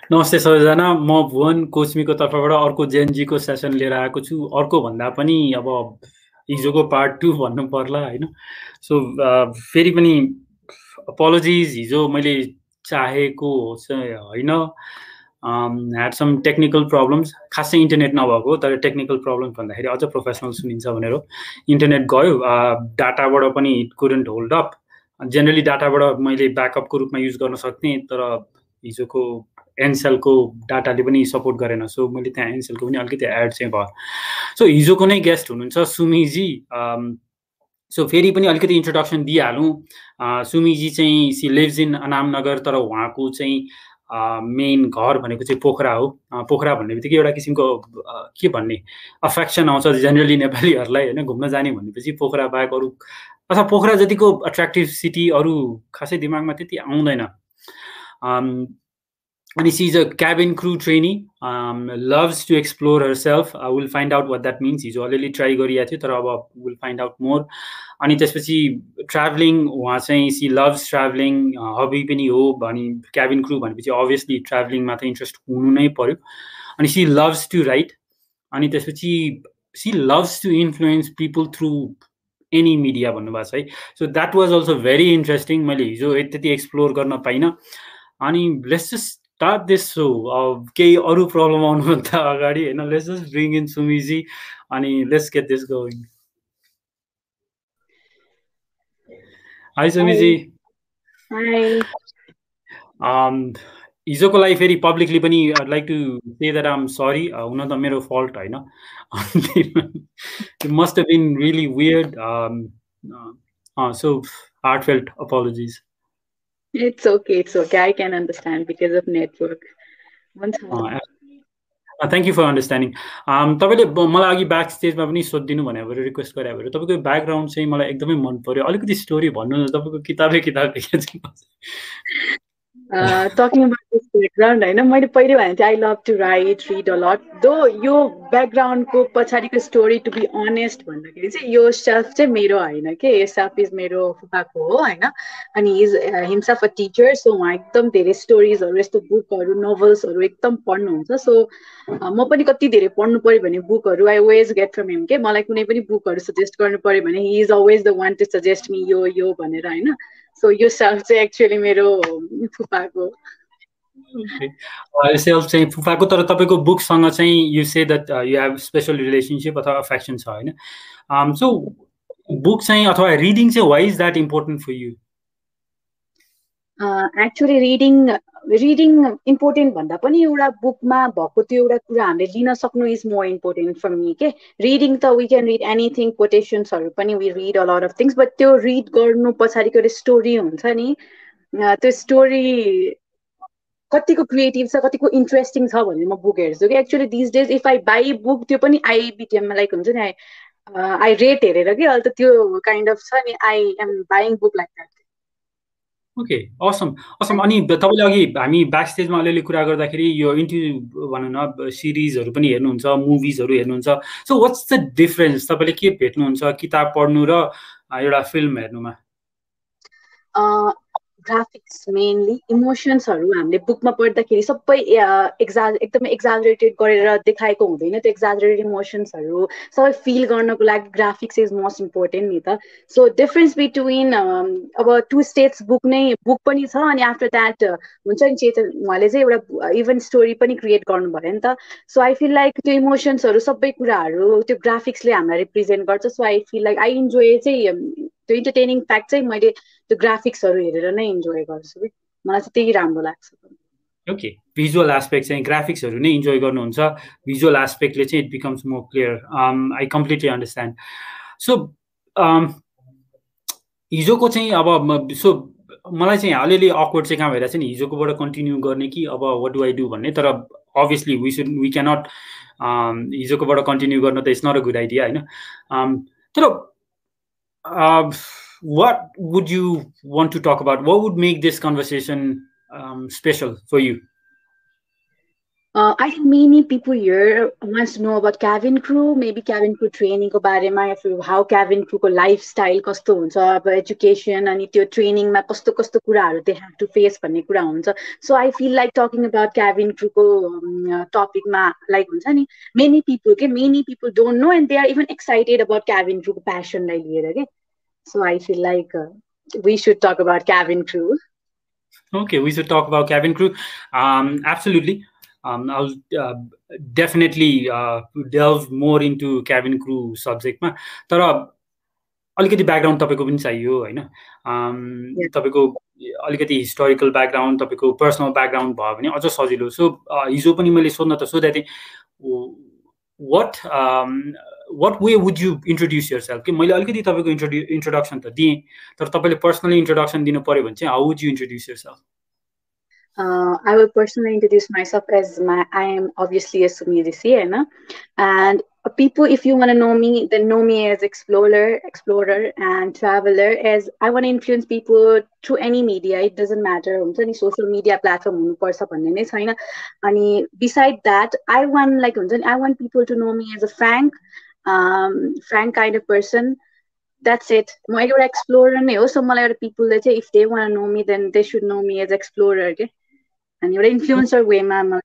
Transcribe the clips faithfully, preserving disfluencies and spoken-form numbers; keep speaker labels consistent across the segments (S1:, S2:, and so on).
S1: नमस्ते सबैजना, म भुवन कोचमीको तर्फबाट अर्को जेएनजीको सेसन लिएर आएको छु। अर्को भन्दा पनि अब हिजोको पार्ट टू भन्नु पर्ला होइन। सो फेरि पनि अपोलोजिज, हिजो मैले चाहेको चाहिँ होइन, ह्याड सम टेक्निकल प्रब्लम्स। खासै इन्टरनेट नभएको, तर टेक्निकल प्रब्लम्स भन्दाखेरि अझ प्रोफेसनल सुनिन्छ भनेर इन्टरनेट गयो, डाटाबाट पनि it couldn't hold up. Generally डाटाबाट मैले ब्याकअपको रूपमा युज गर्न सक्थेँ, तर हिजोको एनसेलको डाटाले पनि सपोर्ट गरेन। सो मैले त्यहाँ एनसेलको पनि अलिकति एड चाहिँ भयो। सो हिजोको नै गेस्ट हुनुहुन्छ सुमीजी। सो फेरि पनि अलिकति इन्ट्रोडक्सन दिइहालौँ। सुमीजी चाहिँ सी लिभ्स इन अनामनगर, तर उहाँको चाहिँ मेन घर भनेको चाहिँ पोखरा हो। पोखरा भन्ने बित्तिकै एउटा किसिमको के भन्ने अफेक्सन आउँछ जेनरली नेपालीहरूलाई होइन। घुम्न जाने भनेपछि पोखरा बाहेक अरू, अथवा पोखरा जतिको अट्र्याक्टिभ सिटी अरू खासै दिमागमा त्यति आउँदैन। And she's a cabin crew trainee, um, loves to explore herself. Uh, we'll find out what that means. He's already try गरिएको थियो, तर अब we'll find out more. अनि त्यसपछि ट्राभलिङ, उहाँ चाहिँ she loves traveling, हबी पनि हो। अनि क्याबिन क्रू भनेपछि अभियसली ट्राभलिङमा त इन्ट्रेस्ट हुनु नै पर्यो। अनि she loves to write. अनि त्यसपछि she loves to influence people through any media भन्नुभएको छ है। So that was also very interesting. मैले हिजो त्यति एक्सप्लोर गर्न पाइनँ। अनि let's just start this show. केही अरू प्रब्लम आउनुभन्दा अगाडि होइन, let's just bring in Sumi ji अनि let's get this going. Hi Sumi ji.
S2: Hi.
S1: हिजोको लागि फेरि पब्लिकली पनि I'd like to say that I am sorry. हुन त मेरो फल्ट होइन, it must have been really weird. So heartfelt apologies.
S2: It's okay, it's okay. I can understand because of network. Once
S1: uh, thank you for understanding. तपाईँले मलाई अघि back स्टेजमा पनि सोधिदिनु भने भएर रिक्वेस्ट गरे भएर तपाईँको ब्याकग्राउन्ड चाहिँ मलाई एकदमै मन पर्यो। अलिकति स्टोरी भन्नु न, तपाईँको किताबै किताब
S2: Uh, talking about this background, होइन, मैले पहिले भने चाहिँ I love to write, read a lot. Though यो ब्याकग्राउन्डको पछाडिको स्टोरी टु बी अनेस्ट भन्दाखेरि चाहिँ यो सेल्फ चाहिँ मेरो होइन के, यो सेल्फ इज मेरो फुपाको हो होइन। अनि is himself a teacher. So उहाँ एकदम धेरै स्टोरिजहरू, यस्तो बुकहरू, नोभल्सहरू एकदम पढ्नुहुन्छ। सो म पनि कति धेरै पढ्नु पऱ्यो भने बुकहरू I always get from him के। मलाई कुनै पनि बुकहरू सजेस्ट गर्नु पऱ्यो भने he is always the one to suggest me यो यो भनेर होइन। सो यो सेल्फ चाहिँ एक्चुअली मेरो फुपाको।
S1: सेल्फ चाहिँ फुपाको, तर तपाईँको बुकसँग चाहिँ you say that you have special relationship अथवा अफेक्सन छ होइन। सो बुक चाहिँ अथवा रिडिङ चाहिँ why is that important for you?
S2: Actually reading reading important भन्दा पनि एउटा बुकमा भएको त्यो एउटा कुरा हामीले लिन सक्नु is more important for me के। रिडिङ त वी क्यान रिड एनिथिङ, कोटेसन्सहरू पनि we read a lot of things, but त्यो रिड गर्नु पछाडिको एउटा स्टोरी हुन्छ नि, त्यो स्टोरी कतिको क्रिएटिभ छ, कतिको इन्ट्रेस्टिङ छ भन्ने म बुक हेर्छु कि। Actually these days if I buy book, त्यो पनि आइबिटिएममा लाइक हुन्छ नि, आई रेट हेरेर कि, अहिले त त्यो काइन्ड अफ छ नि, I am buying book like that.
S1: Okay, awesome awesome. अनि तपाईँले अघि हामी ब्याक स्टेजमा अलिअलि कुरा गर्दाखेरि यो इन्टरभ्यू भनौँ न, सिरिजहरू पनि हेर्नुहुन्छ, मुभिजहरू हेर्नुहुन्छ। So what's the difference? तपाईँले के भेट्नुहुन्छ किताब पढ्नु र एउटा फिल्म हेर्नुमा?
S2: ग्राफिक्स मेनली, इमोसन्सहरू हामीले बुकमा पढ्दाखेरि सबै एक्जा एकदमै एक्जाजरेटेड गरेर देखाएको हुँदैन। त्यो एक्जाजरेटेड इमोसन्सहरू सबै फिल गर्नको लागि ग्राफिक्स इज मोस्ट इम्पोर्टेन्ट नि त। सो डिफरेन्स बिट्विन अब टु स्टेट्स बुक नै बुक पनि छ, अनि आफ्टर द्याट हुन्छ नि चेतन उहाँले चाहिँ एउटा इभन स्टोरी पनि क्रिएट गर्नुभयो नि त। सो आई फिल लाइक त्यो इमोसन्सहरू सबै कुराहरू त्यो ग्राफिक्सले हामीलाई रिप्रेजेन्ट गर्छ। So I feel like I enjoy चाहिँ त्यो इन्टरटेनिङ फ्याक्ट चाहिँ मैले त्यो ग्राफिक्सहरू हेरेर नै इन्जोय गर्छु कि, मलाई चाहिँ त्यही राम्रो लाग्छ।
S1: ओके, भिजुअल एस्पेक्ट चाहिँ ग्राफिक्सहरू नै इन्जोय गर्नुहुन्छ, भिजुअल एस्पेक्टले चाहिँ it becomes more clear. I completely understand. So हिजोको चाहिँ अब सो मलाई चाहिँ अलिअलि अकवर्ड चाहिँ कहाँ भइरहेको छ नि, हिजोकोबाट कन्टिन्यू गर्ने कि अब वाट डु आई डु भन्ने। तर obviously we should we cannot हिजोकोबाट कन्टिन्यू गर्न त it's not a good idea होइन। तर what would you want to talk about? What would make this conversation um, special for you?
S2: Uh, I think many people here wants to know about cabin crew, maybe cabin crew training को बारेमा या फिर how cabin crew को lifestyle कस्तो हुन्छ अब education अनि त्यो training मा कस्तो कस्तो कुराहरू they have to face भन्ने कुरा हुन्छ. So I feel like talking about cabin crew को um, topic मा like हुन्छ नि many people के many people don't know and they are even excited about cabin crew को passion लाई लिएर के. So I feel like uh, we should talk about cabin crew.
S1: Okay, we should talk about cabin crew. Um, absolutely. Um, I'll uh, definitely uh, delve more into cabin crew subject ma. तर अलिकति background तपाईँको पनि चाहियो हैन. तपाईँको अलिकति historical background तपाईँको personal background भयो भने अझ सजिलो. सो हिजो पनि मैले सोध्न त सोधेको थिएँ what um, what way would you introduce yourself? कि मैले अलिकति तपाईँको इन्ट्रोड्यु इन्ट्रोडक्सन त दिएँ तर तपाईँले पर्सनली इन्ट्रोडक्सन दिनु पर्यो भने चाहिँ how would you introduce yourself?
S2: Uh, I will personally introduce myself as my, I am obviously a Sumi Rishi, and people, if you want to know me, then know me as explorer, explorer and traveler, as I want to influence people through any media. It doesn't matter, any social media platform. And beside that, I want like I want people to know me as a frank, um, frank kind of person. That's it. I'm an explorer. So people, if they want to know me, then they should know me as explorer. Okay? And you're an influencer way, ma'am.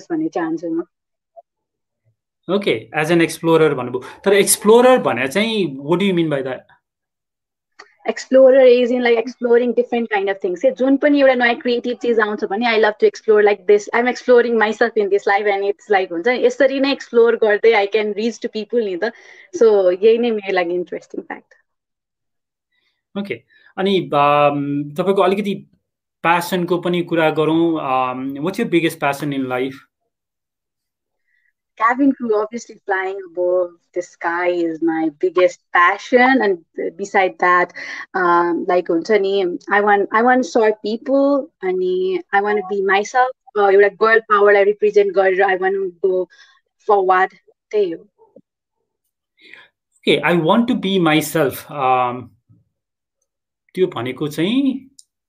S1: Okay, as an explorer, but explorer, what do you mean by that?
S2: Explorer is in like exploring different kind of things. I creative I love to explore like this. I'm exploring myself in this life, and it's like yesterday explore I can reach to people neither. So yeah, like interesting fact.
S1: Okay. अनि तपाईको अलिकति passion को पनि कुरा गरौँ. What's your biggest passion in life?
S2: Cabin crew, obviously flying above the sky is my biggest passion, and beside that, um, like I want I want to serve people, and I want to be myself. Uh, you're a girl power. I represent girl. I want to go forward. There you.
S1: Okay, I want to be myself. Um, त्यो भनेको चाहिँ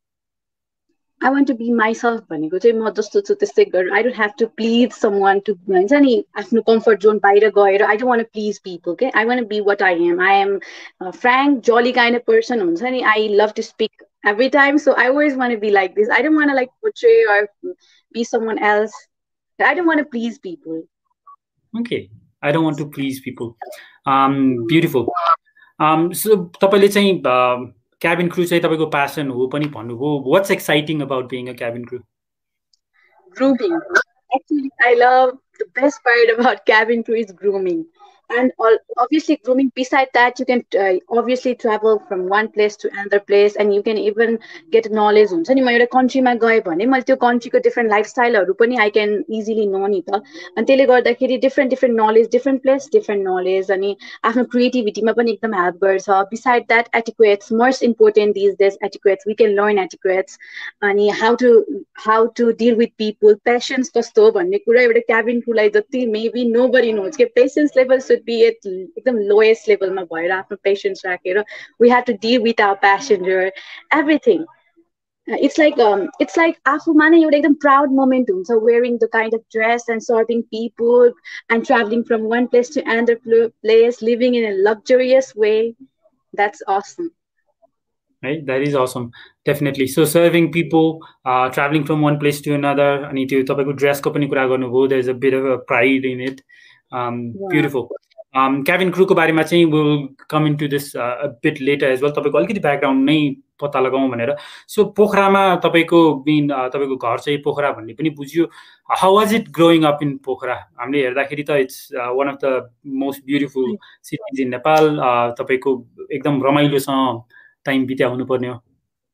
S2: I want to be myself भनेको चाहिँ म जस्तो छु त्यस्तै गर. I don't have to please someone to भन्छ नि आफ्नो comfort zone बाहिर गएर. I don't want to please people. Okay, I want to be what I am. I am a frank, jolly kind of person हुन्छ नि. I love to speak every time, so I always want to be like this. I don't want to like portray or be someone else. I don't want to please people.
S1: Okay, I don't want to please people. Um, beautiful. Um, so तपाईले चाहिँ cabin crew चाहिँ तपाईको passion हो पनि भन्नुभयो. What's exciting about being a cabin crew?
S2: Grooming. Actually, I love the best part about cabin crew is grooming. And all, obviously grooming, beside that, you can uh, obviously travel from one place to another place, and you can even get knowledge. हुन्छ नि म एउटा कन्ट्रीमा गएँ भने मैले त्यो कन्ट्रीको different लाइफस्टाइलहरू पनि I can easily no नि त. अनि त्यसले गर्दाखेरि different different knowledge, different place different knowledge, अनि आफ्नो क्रिएटिभिटीमा पनि एकदम हेल्प गर्छ. Beside that etiquettes, most important these days etiquettes. We can learn etiquettes, अनि how to how to deal with people, patience कस्तो हो भन्ने कुरा एउटा क्याबिन क्रूलाई जति मेबी नो बडी नोज के patience level should be at एकदम lowest level मा भएर आफ्नो पेशेन्स राखेर we have to deal with our passenger, everything. Uh, it's like um, it's like आफूमा नै एउटा एकदम proud moment हुन्छ, wearing the kind of dress and serving people and traveling from one place to another place, living in a luxurious way. That's awesome.
S1: Right, that is awesome. Definitely. So serving people, uh, traveling from one place to another, अनि त्यो तपाईको dress को पनि कुरा गर्नुभयो. There's a bit of a pride in it. Um, yeah. Beautiful. Um, cabin crew को बारेमा चाहिँ we'll come into this uh, a bit later as well. तपाईको अलिकति ब्याकग्राउन्ड नै पत्ता लगाउँ भनेर. So पोखरामा तपाईको बिन तपाईको घर चाहिँ पोखरा भन्ने पनि बुझियो. How was it growing up in Pokhara? हामीले हेर्दाखेरि त it's uh, one of the most beautiful cities in Nepal. uh, तपाईको एकदम रमाइलोसँग टाइम बिताउनु पर्ने हो.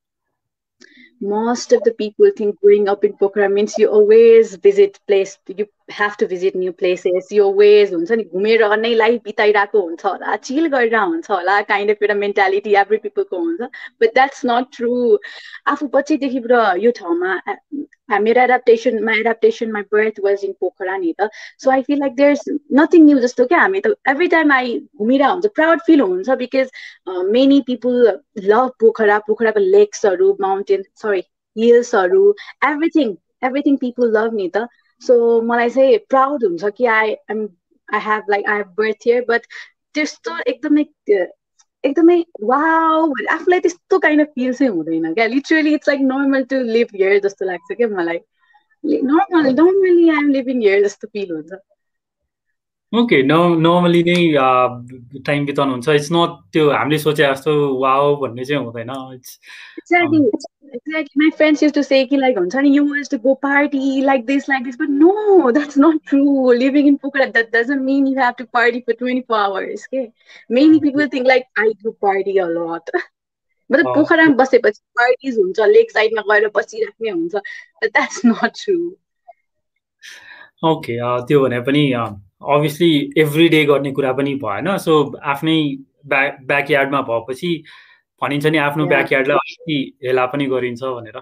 S2: Most of the people think growing up in Pokhara means you always visit place, you have to visit new places. You always हुन्छ नि घुमेर नै life बिताइराको हुन्छ होला, चिल गरेर हुन्छ होला, kind of एउटा mentality every people को हुन्छ. But that's not true. आफू बच्चैदेखिबाट यो ठाउँमा मेरो adaptation, my adaptation, my birth was in Pokhara नि त. So I feel like there's nothing new जस्तो क्या. हामी त every time I घुमिरा हुन्छ proud feel हुन्छ because uh, many people love Pokhara, Pokharaको lakesहरू, mountain, sorry, hills, everything, everything people love ni ta. So मलाई चाहिँ प्राउड हुन्छ कि I am I have like I have birth here but त्यस्तो एकदमै एकदमै वाउ आफूलाई त्यस्तो काइन्ड अफ फिल चाहिँ हुँदैन क्या literally it's like normal to live here जस्तो लाग्छ क्या मलाई normal normally I am living here जस्तो फिल हुन्छ
S1: ओके नर्मली नै टाइम बिताउनुहुन्छ इट्स नट त्यो हामीले सोचे जस्तो वाउ भन्ने चाहिँ हुँदैन it's
S2: Exactly. Exactly. My friends used to say, ki, like, you used to go party like this, like this. But no, that's not true. Living in Phuket, that doesn't mean you have to party for twenty-four hours. Okay? Many people think, like, I do party a lot. But Pokhara बसेपछि parties हुन्छ लेक साइडमा गएर बसिराख्ने हुन्छ but that's not true.
S1: Okay त्यो भने पनि obviously every day गर्ने कुरा पनि भएन सो आफ्नै ब्याक ब्याकयार्डमा भएपछि भनिन्छ नि आफ्नो ब्याकयार्डलाई अलिकति हेला पनि गरिन्छ भनेर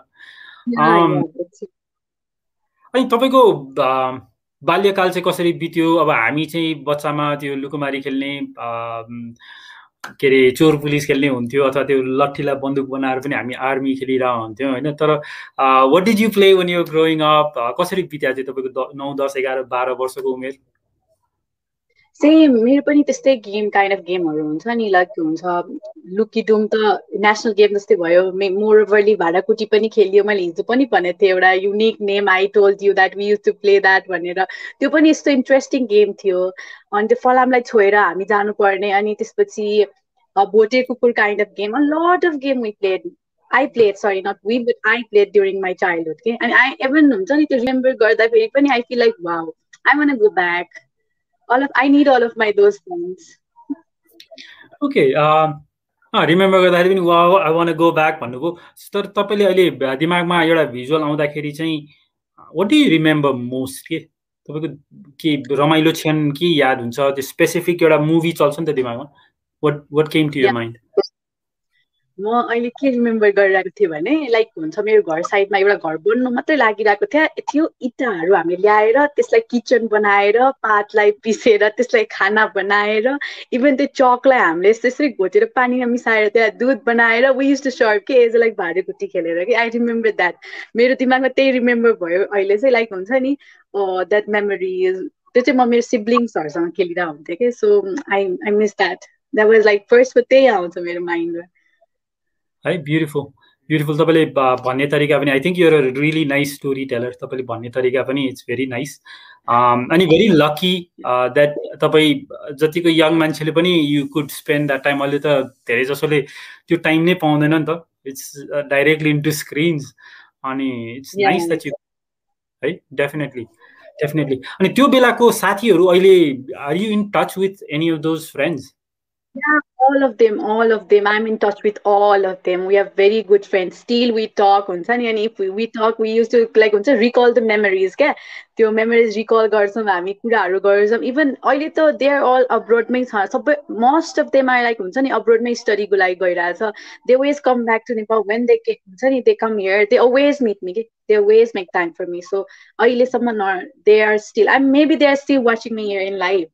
S1: अनि तपाईको बाल्यकाल चाहिँ कसरी बित्यो अब हामी चाहिँ बच्चामा त्यो लुकुमारी खेल्ने के अरे चोर पुलिस खेल्ने हुन्थ्यो अथवा त्यो लट्ठीलाई बन्दुक बनाएर पनि हामी आर्मी खेलिरहेको हुन्थ्यौँ होइन तर what did you play when you were growing up कसरी बित्या थियो तपाईँको नौ दस एघार बाह्र वर्षको उमेर
S2: सेम मेरो पनि त्यस्तै गेम काइन्ड अफ गेमहरू हुन्छ नि लाइक हुन्छ लुकीडुम त नेसनल गेम जस्तै भयो मोरओभरली भाँडाकुटी पनि खेलियो मैले हिजो पनि भनेको थिएँ एउटा unique name I told you that we use to play that भनेर त्यो पनि यस्तो इन्ट्रेस्टिङ गेम थियो अनि त्यो फलामलाई छोएर हामी जानुपर्ने अनि त्यसपछि भोटे कुकुर kind of game a lot of game we played I played sorry not we but I played during my childhood के अनि आई इभन हुन्छ नि त्यो रिमेम्बर गर्दाखेरि पनि I feel like wow I want to go back all of I need all of my those things.
S1: Okay, uh, ah, remember गर्दाखेरि पनि wow I want to go back भन्नुभयो तर तपाईले अहिले दिमागमा एउटा भिजुअल आउँदाखेरि चाहिँ what do you remember most के तपाईको के रमाइलो क्षण के याद हुन्छ त्यो स्पेसिफिक एउटा मुभी चल्छ नि त दिमागमा what what came to your mind
S2: म अहिले के रिमेम्बर गरिरहेको थिएँ भने लाइक हुन्छ मेरो घर साइडमा एउटा घर बन्नु मात्रै लागिरहेको थियो थियो इँटाहरू हामीले ल्याएर त्यसलाई किचन बनाएर पातलाई पिसेर त्यसलाई खाना बनाएर इभन त्यो चकलाई हामीले त्यसरी घोटेर पानीमा मिसाएर त्यहाँ दुध बनाएर वी युज टु सर्भ के एज लाइक भाँडेकुटी खेलेर कि आई रिमेम्बर द्याट मेरो दिमागमा त्यही रिमेम्बर भयो अहिले चाहिँ लाइक हुन्छ नि द्याट मेमोरिज त्यो चाहिँ म मेरो सिब्लिङ्सहरूसँग खेलिरहेको हुन्थेँ कि so I I miss that that was like फर्स्टको त्यही आउँछ मेरो माइन्डमा
S1: है ब्युटिफुल ब्युटिफुल तपाईँले भन्ने तरिका पनि I think you're a really nice story teller तपाईँले भन्ने तरिका पनि इट्स भेरी नाइस अनि भेरी लकी द्याट तपाईँ जतिको यङ मान्छेले पनि you could spend that time अहिले त धेरै जसोले त्यो टाइम नै पाउँदैन नि त इट्स डाइरेक्टली इन्टु स्क्रिन्स अनि इट्स नाइस द्याट यु है डेफिनेटली डेफिनेटली अनि त्यो बेलाको साथीहरू अहिले are you in touch with any of those friends
S2: Yeah, all of them, all of them. I'm in touch with all of them. We are very good friends. Still, we talk. And if we, we talk, we used to like recall the memories. Okay? The memories recall garsam, हामी कुराहरु गर्छौं. Even अहिले त they are all abroad मै छ. सबै most of them are like हुन्छ नि abroad मै study को लागि गइरहेछ. They always come back to Nepal when they get हुन्छ नि they come here. They always meet me. Okay? They always make time for me. So अहिलेसम्म they are still. I maybe they are still watching me here in live.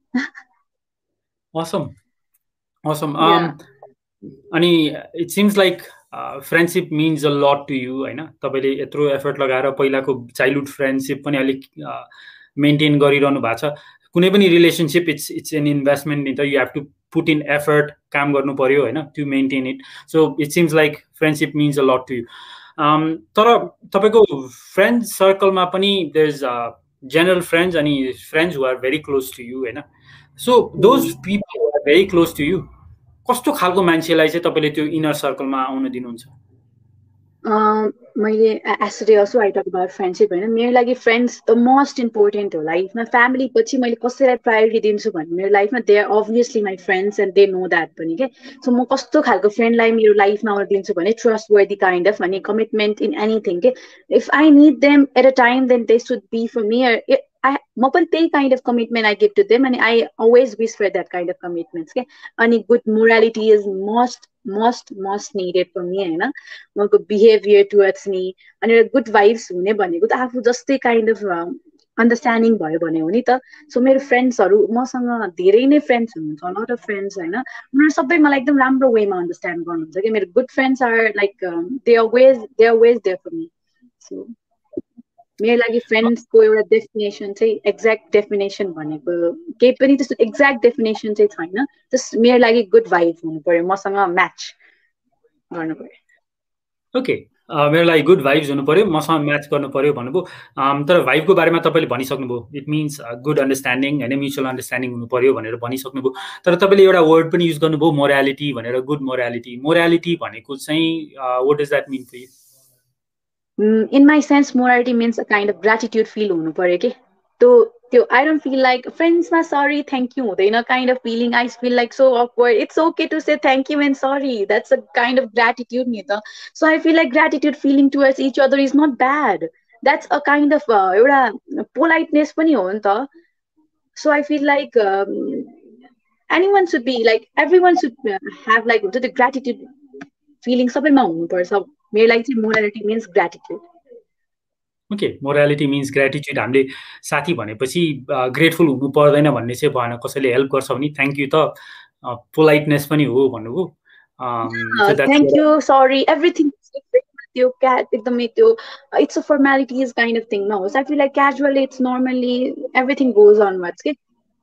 S1: Awesome. Awesome. Um, अनि it seems like uh, friendship means a lot to you, हैन तपाईले यत्रो effort लगाएर पहिलाको childhood friendship पनि अलिक maintain गरिरहनु भएको छ कुनै पनि relationship it's it's an investment नि त you have to put in effort काम गर्नु पर्यो हैन to maintain it so it seems like friendship means a lot to you तर तपाईको फ्रेन्ड सर्कलमा पनि देयर इज जेनरल फ्रेन्ड्स अनि friends who are very close to you हैन so those people who are very close to you कस्तो खालको मान्छेलाई चाहिँ तपाईले त्यो इनर सर्कलमा आउन दिनुहुन्छ
S2: मैले yesterday also I talk about friendship हैन मेरो लागि फ्रेन्ड्स द मोस्ट इम्पोर्टेन्ट हो लाइफमा फ्यामिली पछि मैले कसैलाई प्रायोरिटी दिन्छु भने मेरो लाइफमा they are obviously my friends and they know that पनि के सो म कस्तो खालको फ्रेन्डलाई मेरो लाइफमा आउन दिन्छु भने ट्रस्ट वर्दी काइन्ड अफ अनि कमिटमेन्ट इन एनिथिङ के if I need them at a time then they should be for me I, म पनि त्यही kind of commitment I give to them and I always wish for that kind of commitments के अनि good morality is most most most needed for me हैन उनको behavior towards me अनि good vibes हुने भनेको त आफू जस्तै kind of understanding भयो भने हो नि त सो मेरो फ्रेन्ड्सहरु मसँग धेरै नै फ्रेन्ड्स हुनुहुन्छ lot of friends हैन उनीहरु सबै मलाई एकदम राम्रो वेमा अन्डरस्ट्यान्ड गर्नुहुन्छ के मेरो good friends are like um, they are always they are always there for me so मेरो लागि फ्रेन्ड्सको एउटा डेफिनेसन चाहिँ एक्ज्याक्ट डेफिनेसन भनेको केही पनि त्यस्तो एक्ज्याक्ट डेफिनेसन चाहिँ छैन, जस्ट मेरो लागि गुड भाइब हुनु पर्यो, मसँग म्याच गर्नु पर्यो।
S1: ओके, मेरो लागि गुड भाइब्स हुनु पर्यो, मसँग म्याच गर्नु पर्यो भन्नुभयो। तर भाइबको बारेमा तपाईँले भनिसक्नुभयो, इट मिन्स गुड अन्डरस्ट्यान्डिङ होइन, म्युचुअल अन्डरस्ट्यान्डिङ हुनु पर्यो भनेर भनिसक्नुभयो। तर तपाईँले एउटा वर्ड पनि युज गर्नुभयो मोरालिटी भनेर, गुड मोरालिटी। मोरालिटी भनेको चाहिँ what does that mean for you?
S2: In my sense, morality means a kind of gratitude feel हुनु पर्यो के। त्यो त्यो I don't feel like friends मा sorry thank you हुँदैन kind of feeling. I feel like so awkward. It's okay to say thank you and sorry. That's a kind of gratitude नि त। So I feel like gratitude feeling towards each other is not bad. That's a kind of एउटा politeness पनि हो नि त। So I feel like um, anyone should be like everyone should have like हुन्छ त्यो gratitude feeling सबैमा हुनुपर्छ। मेरो लागि चाहिँ morality means gratitude.
S1: Okay, morality means gratitude. हामीले साथी भनेपछि ग्रेटफुल हुनु पर्दैन भन्ने चाहिँ भएन, कसैले हेल्प गर्छ भने थ्याङ्क यू त पोलाइटनेस पनि हो भन्नुभयो।
S2: थ्याङ्क यू सरी एभ्रिथिङ त्यो क्याट एकदमै त्यो it's a formalities kind of thing नहोस्। I feel like casually it's normally everything goes onwards के।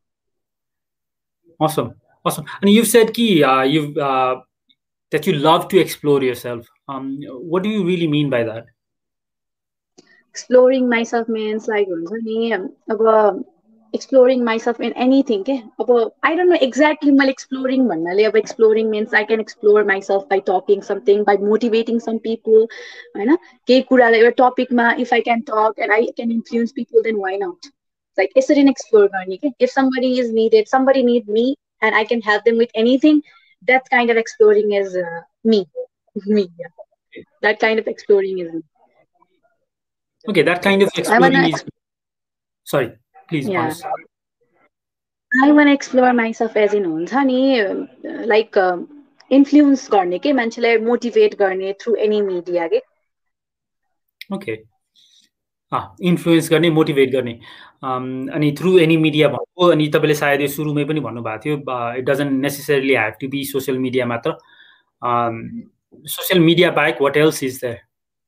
S1: Awesome, awesome. And you said कि uh, you uh, that you love to explore yourself. Um, what do you really mean by that?
S2: Exploring myself means like हुन्छ नि अब exploring myself in anything के। अब I don't know exactly मैले exploring भन्नाले अब exploring means I can explore myself by talking something, by motivating some people हैन। केही कुरालाई एउटा टपिकमा if I can talk and I can influence people then why not? Like यसरी नै explore गर्ने के। If somebody is needed, somebody need me and I can help them with anything, that kind of exploring is uh, me. me yeah. That kind of exploring is me.
S1: Okay, that kind of exploring is sorry please
S2: yeah.
S1: Pause.
S2: I want to explore myself as in हुन्छ नि like uh, influence गर्ने के मान्छेलाई motivate गर्ने through any media के।
S1: Okay, ah influence गर्ने motivate गर्ने अनि through any media भन्नुभयो। अनि तपाईले सायद यो सुरुमै पनि भन्नुभएको थियो it doesn't necessarily have to be social media मात्र। social media back what else is there?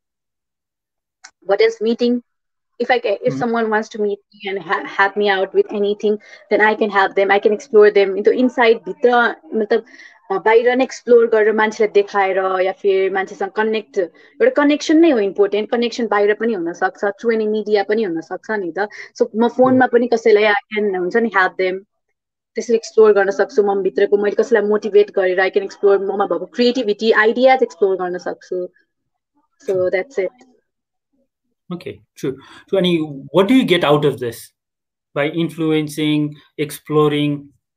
S2: What is meeting? If I can, if mm-hmm. someone wants to meet me and ha help me out with anything, then I can help them. I can explore them into inside भित्र मतलब बाहिर नै explore गरेर मान्छेलाई देखाएर या फिर मान्छेसँग connect एउटा कनेक्सन नै हो इम्पोर्टेन्ट। कनेक्सन बाहिर पनि हुन सक्छ, थ्रु एनी मिडिया पनि हुन सक्छ नि त। सो म फोनमा पनि कसैलाई आई क्यान हुन्छ नि हेल्प देम, त्यसरी एक्सप्लोर गर्न सक्छु। म भित्रको मैले कसैलाई मोटिभेट गरेर आई क्यान एक्सप्लोर ममा भएको क्रिएटिभिटी आइडियाज एक्सप्लोर गर्न सक्छु। So that's it.
S1: Okay, true. So, Annie, what do you get out of this by influencing, exploring?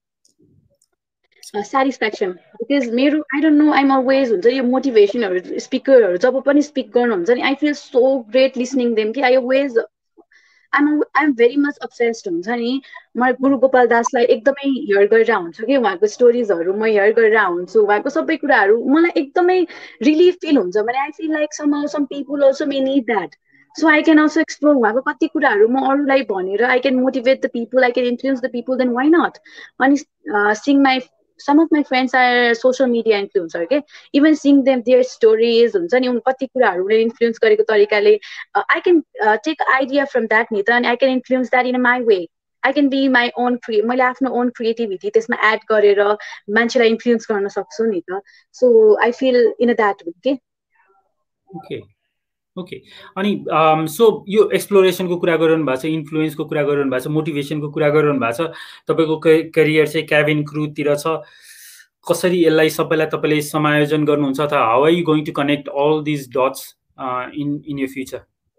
S2: Uh, satisfaction. Because मेरो I don't know, I'm always हुन्छ यो मोटिभेसनहरु स्पिकरहरु जब पनि speak गर्नुहुन्छ नि I feel so great listening them कि I always I'm I'm very much obsessed हुन्छ नि। म गुरु गोपाल दासलाई एकदमै हियर गरेर हुन्छ कि उहाँको स्टोरीजहरु म हियर गरेर हुन्छु, उहाँको सबै कुराहरु मलाई एकदमै रिलिफ फिल हुन्छ भने I feel like somehow some people also may need that. So I can also explore उहाँको कति कुराहरु म अरूलाई भनेर I can motivate the people, I can influence the people, then why not? अनि seeing my some of my friends are social media influencer okay, even seeing them their stories हुन्छ नि उन कति कुराहरुले इन्फ्लुएन्स गरेको तरिकाले I can uh, take idea from that नि त अनि I can influence that in my way. I can be my own cre मैले आफ्नो own creativity त्यसमा एड गरेर मान्छेलाई इन्फ्लुएन्स गर्न सक्छु नि त। So I feel in a that way okay.
S1: Okay. Okay अनि सो यो एक्सप्लोरेसनको कुरा गरिरहनु भएको छ, इन्फ्लुएन्सको कुरा गरिरहनु भएको छ, मोटिभेसनको कुरा गरिरहनु भएको छ। तपाईको करियर चाहिँ केभिन क्रुतिर छ। कसरी यसलाई सबैलाई तपाईले समायोजन गर्नुहुन्छ अथवा how are you going to connect all this dots in in your future?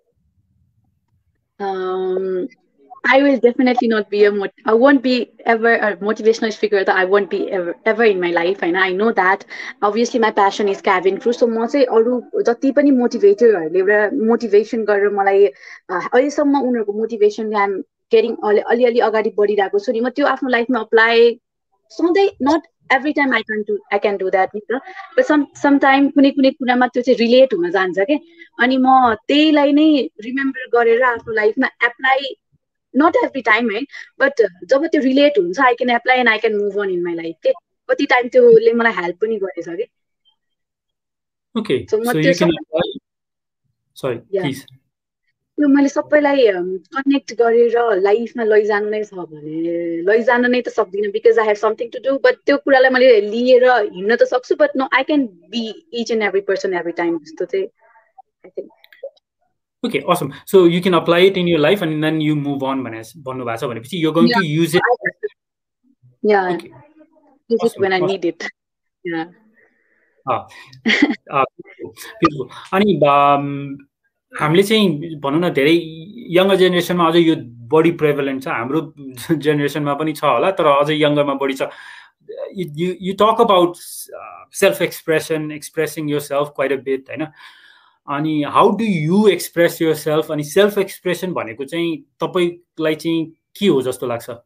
S2: um I will definitely not be a mot I won't be ever a motivational speaker that I won't be ever ever in my life and I know that obviously my passion is cabin crew. So म चाहिँ अरु जति पनि मोटिभेटरहरुले एउटा motivation गरेर मलाई अहिलेसम्म उनीहरुको मोटिभेसन आई एम गेटिङ अलिअलि अगाडि बढिरहेको छु नि म त्यो आफ्नो लाइफमा अप्लाई सधैँ not every time I can do I can do that but some sometime कुनै कुनै कुरामा त्यो चाहिँ रिलेट हुन जान्छ के अनि म त्यहीलाई नै रिमेम्बर गरेर आफ्नो लाइफमा एप्लाई not every time है but जब त्यो रिलेट हुन्छ I can apply and I can move on in my life के कति टाइम त्योले मलाई हेल्प पनि गरेछ के।
S1: Okay, so, so you can apply. Sorry, yeah. Please.
S2: त्यो मैले सबैलाई कनेक्ट गरेर लाइफमा लैजानु नै छ भने लैजानु नै त सक्दिनँ because I have something to do but त्यो कुरालाई मैले लिएर हिँड्न त सक्छु but no I can be each and every person every time जस्तो चाहिँ I think
S1: Okay, awesome. So you can apply it in your life and then you move on. You're going
S2: yeah,
S1: to use it.
S2: I, yeah,
S1: okay.
S2: use
S1: awesome.
S2: it when
S1: awesome.
S2: I need it. Yeah.
S1: Ah, ah, beautiful. अनि हामीले चाहिँ भनौँ न धेरै younger जेनेरेसनमा अझै यो बढी प्रेभलेन्ट छ हाम्रो जेनेरेसनमा पनि छ होला तर अझै यङ्गरमा बढी छ you you talk about uh, self expression expressing yourself quite a bit हैन अनि how do you express yourself अनि self expression भनेको चाहिँ तपाईलाई चाहिँ के हो जस्तो लाग्छ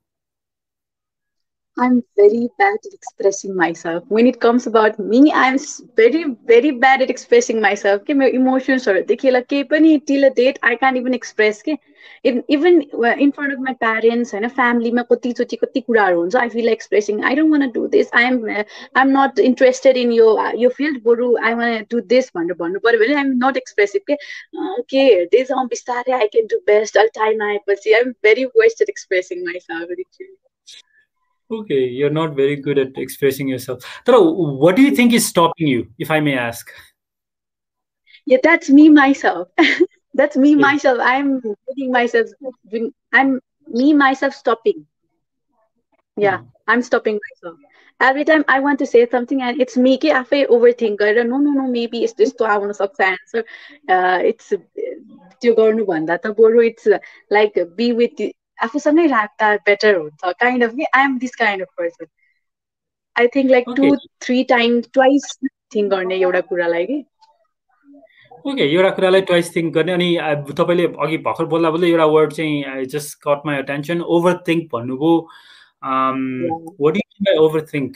S2: I'm very bad at expressing myself. When it comes about me, I'm very, very bad at expressing myself. Okay, my emotions are till a date, I can't even express. Okay? Even, even in front of my parents and a family, I feel like expressing. I don't want to do this. I'm I'm not interested in your your field, Boru. I want to do this. But I'm not expressive. Okay, okay this on I can do best. I'll tie my pussy. I'm very worst at expressing myself.
S1: Okay, you're not very good at expressing yourself. But what do you think is stopping you, if I may ask?
S2: Yeah, that's me myself. That's me yeah. myself. I'm making myself. I'm me myself stopping. Yeah, mm. I'm stopping myself. Every time I want to say something and it's me, I feel overthink. I don't no, no, no. Maybe it's this. I want to answer. Uh, it's you're going to one that. It's like be with the. आफूसँगै राख्दा better हुन्छ kind of I am this kind of person I think like two three time twice think गर्ने एउटा कुरालाई कि
S1: okay एउटा कुरालाई twice think गर्ने अनि तपाईँले अघि भर्खर बोल्दा बोल्दै एउटा वर्ड चाहिँ I just cut my attention overthink भन्नुभयो what do you mean by overthink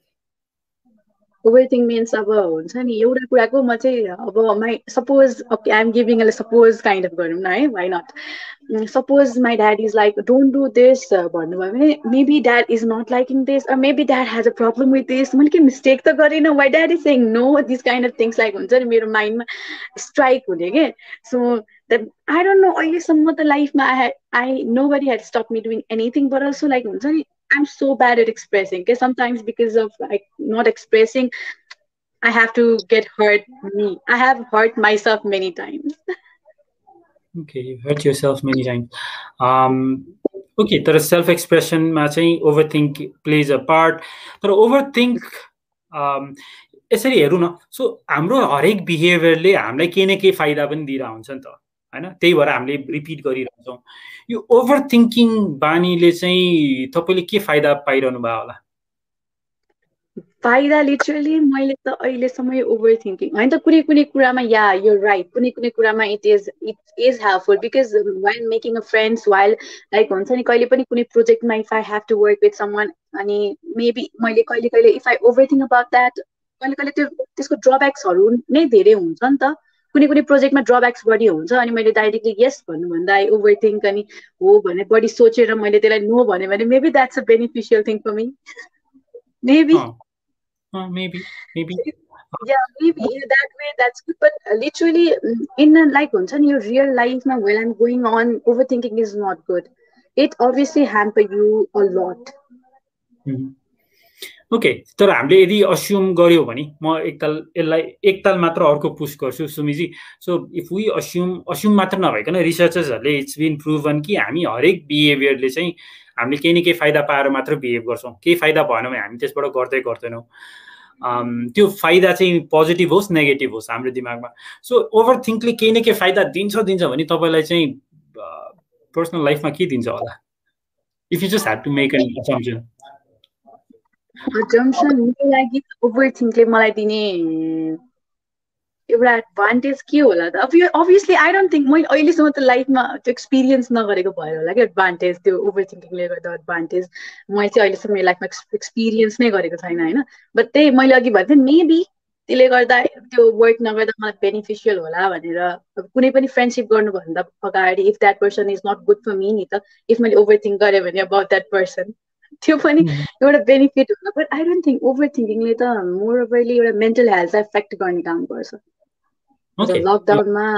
S2: overthink means अब हुन्छ नि एउटा कुराको म चाहिँ अब my suppose okay I am giving a suppose kind of गरौँ न है why not suppose my dad is like don't do this भन्नुभयो भने maybe dad is not liking this or maybe dad has a problem with this मैले के mistake त गरिनँ why dad is saying no this kind of things like हुन्छ नि मेरो माइन्डमा स्ट्राइक हुने के so that I don't know अहिलेसम्म त लाइफमा I I nobody had stop me doing anything but also like हुन्छ नि I'm so bad at expressing. Okay, sometimes because of like not expressing, I have to get hurt me. I have hurt myself many times.
S1: Okay, you hurt yourself many times. Um, okay, तर self-expression मा चाहिँ overthink plays a part. तर overthink um, यसरी हेरौँ न so हाम्रो हरेक बिहेभियरले हामीलाई केही न केही फाइदा पनि दिइरहेको हुन्छ नि त हैन त्यही भएर हामीले रिपिट गरिरहन्छौँ यो ओभर थिङ्किङ बानीले चाहिँ तपाईँले के फाइदा पाइरहनु भयो होला
S2: फाइदा लिटरली मैले त अहिलेसम्म यो ओभर थिङ्किङ होइन त कुनै कुनै कुरामा या यो राइट कुनै कुनै कुरामा it is it is helpful because while making a friends while like हुन्छ नि कहिले पनि कुनै प्रोजेक्टमा if I have to work with someone अनि मेबी मैले कहिले कहिले if I overthink about that कहिले कहिले त्यो त्यसको ड्रब्याक्सहरू नै धेरै हुन्छ नि त कुनै कुनै प्रोजेक्टमा ड्रब्याक्स बढी हुन्छ अनि मैले डाइरेक्टली यस भन्नुभन्दा आई ओभर थिङ्क अनि हो भने बढी सोचेर मैले त्यसलाई नो भने भने maybe that's a beneficial thing for me maybe
S1: Uh, maybe, maybe.
S2: Yeah, maybe in that way that's good. But uh, literally, in a, like in your real life now, while I'm going on, overthinking is not good. It obviously hamper you a lot.
S1: Mm-hmm. Okay तर हामीले यदि assume गर्यो भने म एकताल यसलाई एकताल मात्र अर्को पुश गर्छु सुमिजी so if we assume assume मात्र नभइकन रिसर्चर्सहरूले इट्स बिन प्रुभन कि हामी हरेक बिहेभियरले चाहिँ हामीले केही न केही फाइदा पाएर मात्र बिहेभ गर्छौँ केही फाइदा भएन भने हामी त्यसबाट गर्दै गर्दैनौँ त्यो फाइदा चाहिँ पोजिटिभ होस् नेगेटिभ होस् हाम्रो दिमागमा सो ओभर थिङ्कले केही न केही फाइदा दिन्छ दिन्छ भने तपाईँलाई चाहिँ पर्सनल लाइफमा के दिन्छ होला if you just have to make an assumption
S2: assumption मेरो लागि ओभरथिङ्कले मलाई दिने एउटा एडभान्टेज के होला त अभियसली आई डोन्ट थिङ्क मैले अहिलेसम्म त लाइफमा त्यो एक्सपिरियन्स नगरेको भएर होला कि एडभान्टेज त्यो ओभरथिङ्किङले गर्दा एडभान्टेज मैले चाहिँ अहिलेसम्म मेरो लाइफमा एक्सपिरियन्स नै गरेको छैन होइन बट त्यही मैले अघि भन्थेँ मेबी त्यसले गर्दा त्यो वर्क नगर्दा मलाई बेनिफिसियल होला भनेर अब कुनै पनि फ्रेन्डसिप गर्नुभन्दा अगाडि if that person is not good for me नि त इफ मैले ओभरथिङ्क गरेँ भने अबाउट द्याट पर्सन त्यो पनि एउटा बेनिफिट होला बट आई डोन्ट थिङ्क ओभर थिङ्किङले त मोर ओभरली एउटा मेन्टल हेल्थ एफेक्ट गर्ने काम गर्छ लकडाउनमा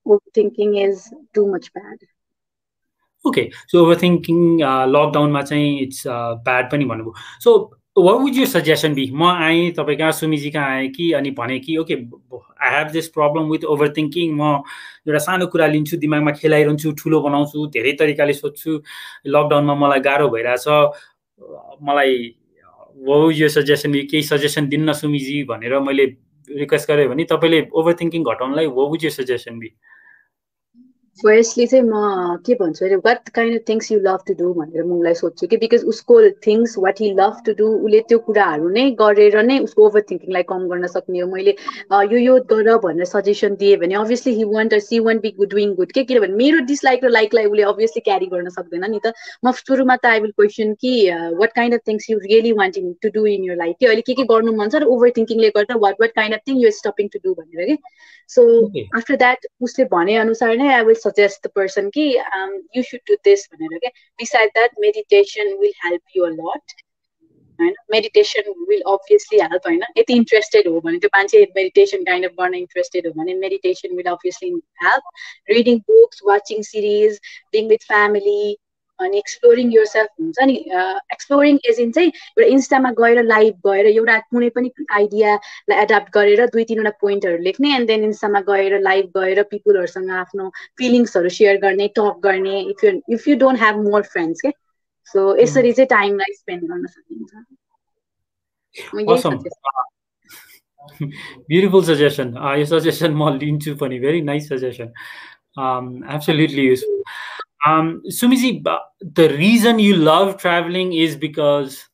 S2: overthinking is too much bad.
S1: Okay, so overthinking uh, लकडाउनमा चाहिँ इट्स ब्याड पनि भन्नुभयो. So what would your suggestion be? म आएँ तपाईँ कहाँ सुमिजी कहाँ आएँ कि अनि भने कि okay I have this problem with overthinking, म एउटा सानो कुरा लिन्छु दिमागमा खेलाइरहन्छु, ठुलो बनाउँछु, धेरै तरिकाले सोध्छु, लकडाउनमा मलाई गाह्रो भइरहेछ, मलाई what would your suggestion be? केही सजेसन दिन्न सुमिजी भनेर मैले रिक्वेस्ट गरेँ भने तपाईँले ओभरथिङ्किङ घटाउनलाई what would your suggestion be?
S2: Firstly चाहिँ म के भन्छु अरे what kind of things you love to do भनेर म उसलाई सोध्छु कि बिकज उसको things what he love to do उसले त्यो कुराहरू नै गरेर नै उसको ओभर थिङ्किङलाई कम गर्न सक्ने हो. मैले यो यो गर भनेर सजेसन दिएँ भने obviously he want see want be good doing good के किनभने मेरो डिसलाइक र लाइकलाई उसले अभियसली क्यारी गर्न सक्दैन नि त. म सुरुमा त आई विल क्वेसन कि what kind of things you really wanting to do in your life, कि अहिले के के गर्नु मन छ र ओभर थिङ्किङले गर्दा what what kind of thing you stopping to do भनेर कि. सो आफ्टर द्याट उसले भने अनुसार नै I will suggest the person ki um, you should do this. Okay? Besides that, meditation will help you a lot. And meditation will obviously help. If you're interested, meditation kind of interested, meditation will obviously help. Reading books, watching series, being with family, and exploring yourself. Uh, exploring is in say Instama गएर live गएर एउटा कुनै पनि idea लाई adapt गरेर दुई तीनवटा पोइन्टहरु लेख्ने and then Instaमा गएर live गएर people हरुसँग आफ्नो feelings हरु share गर्ने, talk गर्ने if you if you don't have more friends के. So यसरी चाहिँ time लाई spend गर्न सकिन्छ.
S1: Awesome. Beautiful suggestion. Uh, your suggestion म लिन्छु पनि, very nice suggestion. Um, absolutely useful. Um, Sumiji, the reason you love traveling is because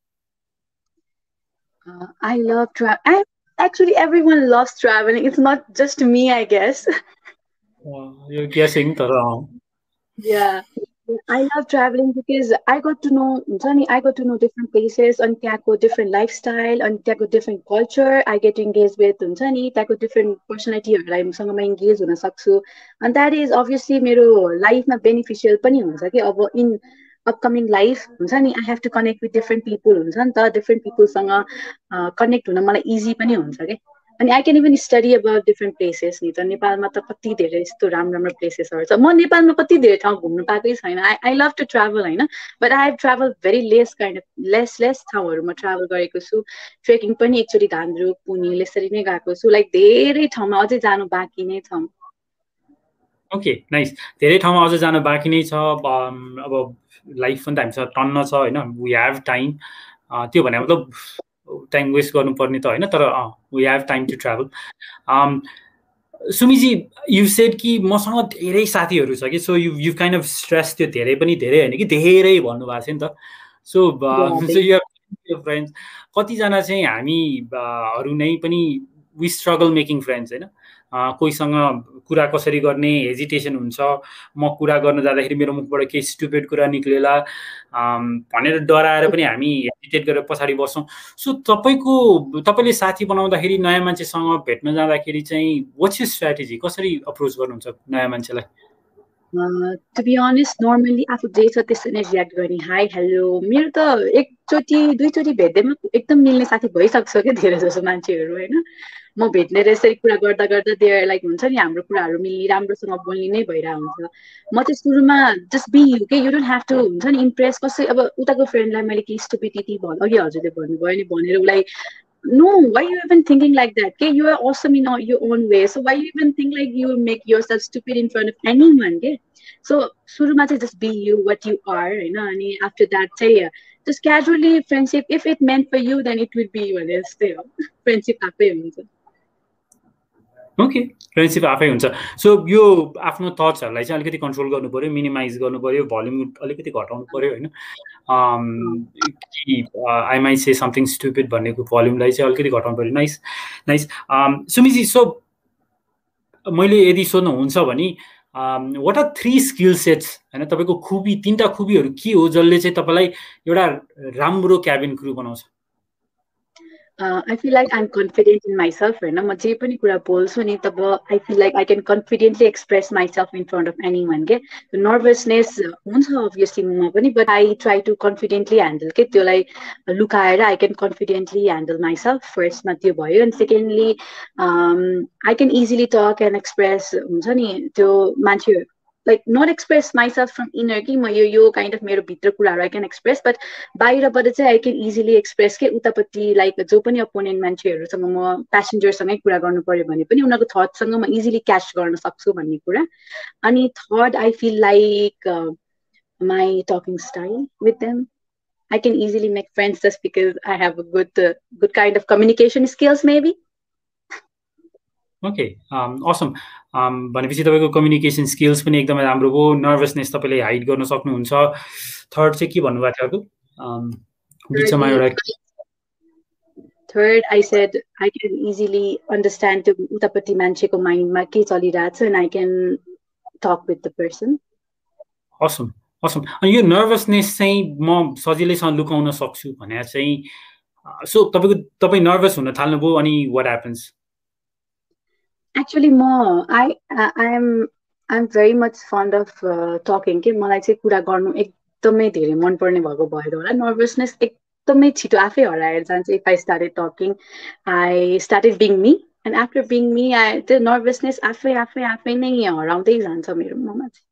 S2: uh, I love travel. Actually, everyone loves traveling. It's not just me, I guess.
S1: Uh, you're guessing, Tara.
S2: Yeah, I love traveling because I got to know, I got to know different places, and त्यहाँको different lifestyle, and त्यहाँको different culture. I get to engage with, त्यहाँको different personalityहरुलाई मसँग म engage हुन सक्छु, and that is obviously मेरो लाइफमा beneficial पनि हुन्छ कि अब in upcoming life हुन्छ नि I have to connect with different people हुन्छ नि त, different people सँग connect हुन मलाई easy पनि हुन्छ के. अनि I can even study about different places नि त. नेपालमा त कति धेरै यस्तो राम्रो राम्रो प्लेसेसहरु छ. म नेपालमा कति धेरै ठाउँ घुम्न पाएकै छैन. I I love to travel हैन, but I have traveled very less kind of less less ठाउँहरुमा travel गरेको छु. ट्रेकिङ पनि एकचोटी धान्द्रुक पुनी यसरी नै गएको छु. लाइक धेरै ठाउँमा अझै जानु बाँकी नै छ.
S1: Okay nice. धेरै ठाउँमा अझै जानु बाँकी नै छ. अब लाइफ पनि त हामीसँग टन्न छ हैन, वी हेभ टाइम. त्यो भने मतलब टाइम वेस्ट गर्नुपर्ने त हैन, तर we have time to travel. सुमिजी, you said कि मसँग धेरै साथीहरू छ कि, so you you kind of stress, त्यो धेरै पनि धेरै हैन कि धेरै भन्नुभएको छ नि त. So so you have friends. कतिजना चाहिँ हामीहरू नै पनि वी स्ट्रगल मेकिङ फ्रेन्ड्स हैन. कोहीसँग कुरा कसरी गर्ने हेजिटेसन हुन्छ. म कुरा गर्न जाँदाखेरि मेरो मुखबाट केही स्टुपिड कुरा निक्लेला भनेर डराएर पनि हामी हेजिटेट गरेर पछाडि बस्छौँ. सो तपाईँको तपाईँले साथी बनाउँदाखेरि नयाँ मान्छेसँग भेट्न जाँदाखेरि चाहिँ व्हाट्स योर स्ट्र्याटेजी, कसरी अप्रोच गर्नुहुन्छ नयाँ मान्छेलाई?
S2: टु बी अनेस्ट नर्मली आफू जे छ त्यसरी नै रियाक्ट गर्ने. हाई हेलो, मेरो त एकचोटि दुईचोटि भेट्दैमा एकदम मिल्ने साथी भइसक्छ क्या धेरै जसो मान्छेहरू होइन. म भेट्ने यसरी कुरा गर्दा गर्दा देयर लाइक हुन्छ नि हाम्रो कुराहरू मिली राम्रोसँग बोल्ने नै भइरहेको हुन्छ. म चाहिँ सुरुमा जस्ट बी यु के, यु डोन्ट ह्याभ टु हुन्छ नि इम्प्रेस कसै. अब उताको फ्रेन्डलाई मैले केही स्टुपिडिटी भन् अघि हजुरले भन्नुभयो नि भनेर उसलाई no, why you even thinking like that? Okay, you are awesome in your own way. So why you even think like you make yourself stupid in front of anyone? Okay, so suruma चाहिँ just be you, what you are, you know. And after that, say yeah, just casually friendship. If it meant for you, then it would be your stay friendship आफै हुन्छ.
S1: Okay, friendship आफै हुन्छ. So यो आफ्नो थट्सहरूलाई चाहिँ अलिकति control गर्नु पर्यो, मिनिमाइज गर्नु पर्यो, भोल्युम अलिकति घटाउनु पर्यो होइन. I might say something stupid भन्नेको भोल्युमलाई चाहिँ अलिकति घटाउनु पर्यो. Nice nice. सुमिजी, सो मैले यदि सोध्नुहुन्छ भने what are three skill sets होइन, तपाईँको खुबी तिनवटा खुबीहरू के हो जसले चाहिँ तपाईँलाई एउटा राम्रो क्याबिन क्रू बनाउँछ?
S2: Uh, I feel like I'm confident in myself होइन म जे पनि कुरा बोल्छु नि तब I feel like I can confidently express myself in front of anyone के nervousness हुन्छ obviously ममा पनि but I try to confidently handle के त्यसलाई लुकाएर I can confidently handle myself first मा त्यो भयो and secondly um, I can easily talk and express हुन्छ नि त्यो मान्छे like not express myself from inner कि म यो यो kind of मेरो भित्र कुराहरू I can express but बाहिरबाट चाहिँ I can easily express के उतापट्टि like जो पनि opponent मान्छेहरूसँग म प्यासेन्जरसँगै कुरा गर्नु पर्यो भने पनि उनीहरूको थट्ससँग म इजिली क्याच गर्न सक्छु भन्ने कुरा अनि third I feel like uh, my talking style with them I can easily make friends just because I have a good uh, good kind of communication skills maybe.
S1: Okay assume भनेपछि तपाईँको communication skills पनि एकदमै राम्रो हो nervousness तपाईँले hide गर्न सक्नुहुन्छ third चाहिँ के भन्नुभएको थियो अर्को बिचमा एउटा
S2: Third, I said I can easily understand त्यो उतापट्टि मान्छेको माइन्डमा के चलिरहेछ and I can talk with the person.
S1: Assam awesome अनि यो नर्भसनेस चाहिँ म सजिलैसँग लुकाउन सक्छु भने चाहिँ सो तपाईँको तपाईँ नर्भस हुन थाल्नुभयो अनि व्हाट ह्यापन्स
S2: Actually, म I I am I'm very much fond of uh, talking के मलाई चाहिँ कुरा गर्नु एकदमै धेरै मनपर्ने भएको भएर होला नर्भसनेस एकदमै छिटो आफै हराएर जान्छ if I started talking I started being me and after being me I त्यो नर्भसनेस आफै आफै आफै नै हराउँदै जान्छ मेरो ममा चाहिँ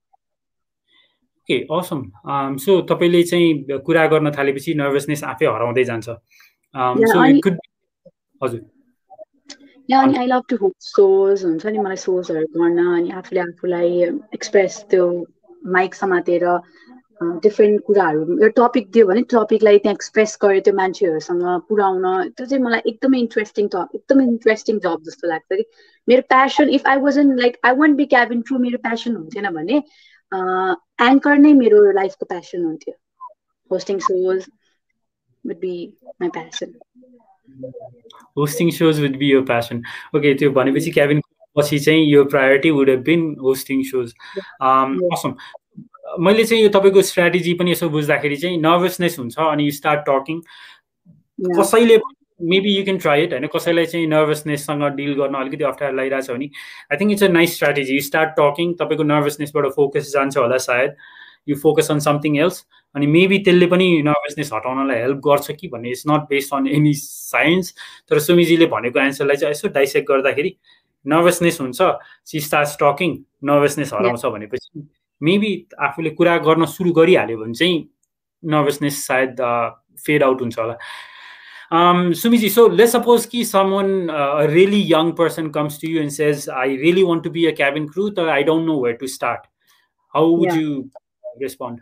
S1: ओके असम सो तपाईँले चाहिँ कुरा गर्न थालेपछि नर्भसनेस आफै हराउँदै जान्छ सो इट कुड हजुर
S2: या अनि I love to host shows हुन्छ नि मलाई सोजहरू गर्न अनि आफूले आफूलाई एक्सप्रेस त्यो माइक समातेर डिफ्रेन्ट कुराहरू एउटा टपिक दियो भने टपिकलाई त्यहाँ एक्सप्रेस गर्यो त्यो मान्छेहरूसँग पुऱ्याउन त्यो चाहिँ मलाई एकदमै इन्ट्रेस्टिङ टप एकदमै इन्ट्रेस्टिङ जब जस्तो लाग्छ कि मेरो passion if I wasn't like I want be cabin crew मेरो प्यासन हुन्थेन भने एङ्कर नै मेरो लाइफको प्यासन हुन्थ्यो hosting shows would be my passion
S1: hosting shows would be your passion. Okay, त्यो भनेपछि क्याबिन पछि चाहिँ your priority would have been hosting shows. Um, awesome. मैले चाहिँ यो तपाईँको स्ट्र्याटेजी पनि यसो बुझ्दाखेरि चाहिँ नर्भसनेस हुन्छ अनि यु स्टार्ट टकिङ कसैले maybe you can try it होइन कसैलाई चाहिँ नर्भसनेससँग डिल गर्न अलिकति अप्ठ्यारो लागिरहेछ भने I think it's a nice strategy you start talking तपाईँको नर्भसनेसबाट फोकस जान्छ होला सायद you focus on something else अनि मेबी त्यसले पनि नर्भसनेस हटाउनलाई हेल्प गर्छ कि भन्ने it's not based on any science तर सुमिजीले भनेको एन्सरलाई चाहिँ यसो डाइसेक्ट गर्दाखेरि नर्भसनेस हुन्छ सी स्टार्ट्स टकिङ नर्भसनेस हराउँछ भनेपछि मेबी आफूले कुरा गर्न सुरु गरिहाल्यो भने चाहिँ नर्भसनेस सायद फेड आउट हुन्छ होला Um, Sumiji, so let's suppose कि someone, uh, a really young person comes to you and says, I really want to be a cabin crew, but I don't know where to start. How would yeah. you respond?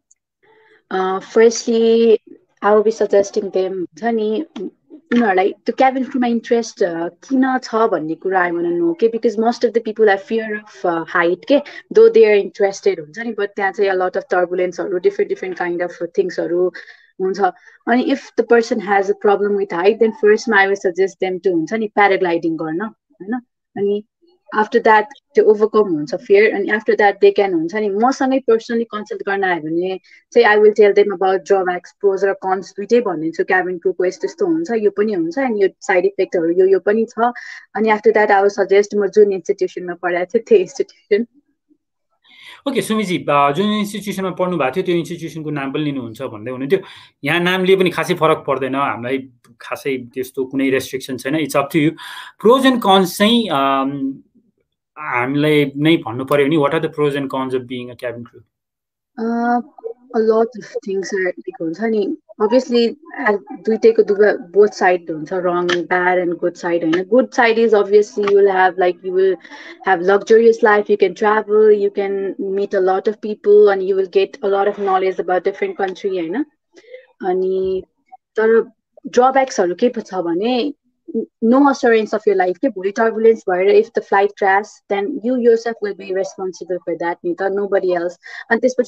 S2: Uh, firstly, I will be suggesting them, Dhani, you know, like the cabin crew, my interest, kina cha bhanne kura I want to know, okay? Because most of the people have fear of uh, height, okay? Though they are interested, but there's a lot of turbulence or different different kind of things or. And if the person has a problem with height, then first I would suggest them to paragliding garna, and after that to overcome fear, and after that they can I personally consult garna say I will tell them about drawbacks, pros or cons so cabin crew quest you and your side effect or you and after that I will suggest June institution institution.
S1: Okay Sumiji जुन इन्स्टिट्युसनमा पढ्नु भएको थियो त्यो इन्स्टिट्युसनको नाम पनि लिनुहुन्छ भन्दै हुनुहुन्थ्यो यहाँ नामले पनि खासै फरक पर्दैन हामीलाई खासै त्यस्तो कुनै रेस्ट्रिक्सन छैन it's up to you pros and cons चाहिँ हामीलाई नै भन्नु पर्यो नि what are the pros and cons of being a cabin crew
S2: a lot of things are like obviously both sides wrong and bad and good side and a good side is obviously you will have like you will have luxurious life, you can travel, you can meet a lot of people and you will get a lot of knowledge about different country you know and the drawbacks are okay no assurance of your life turbulence if the flight crashes then you yourself will be responsible for that nobody else and this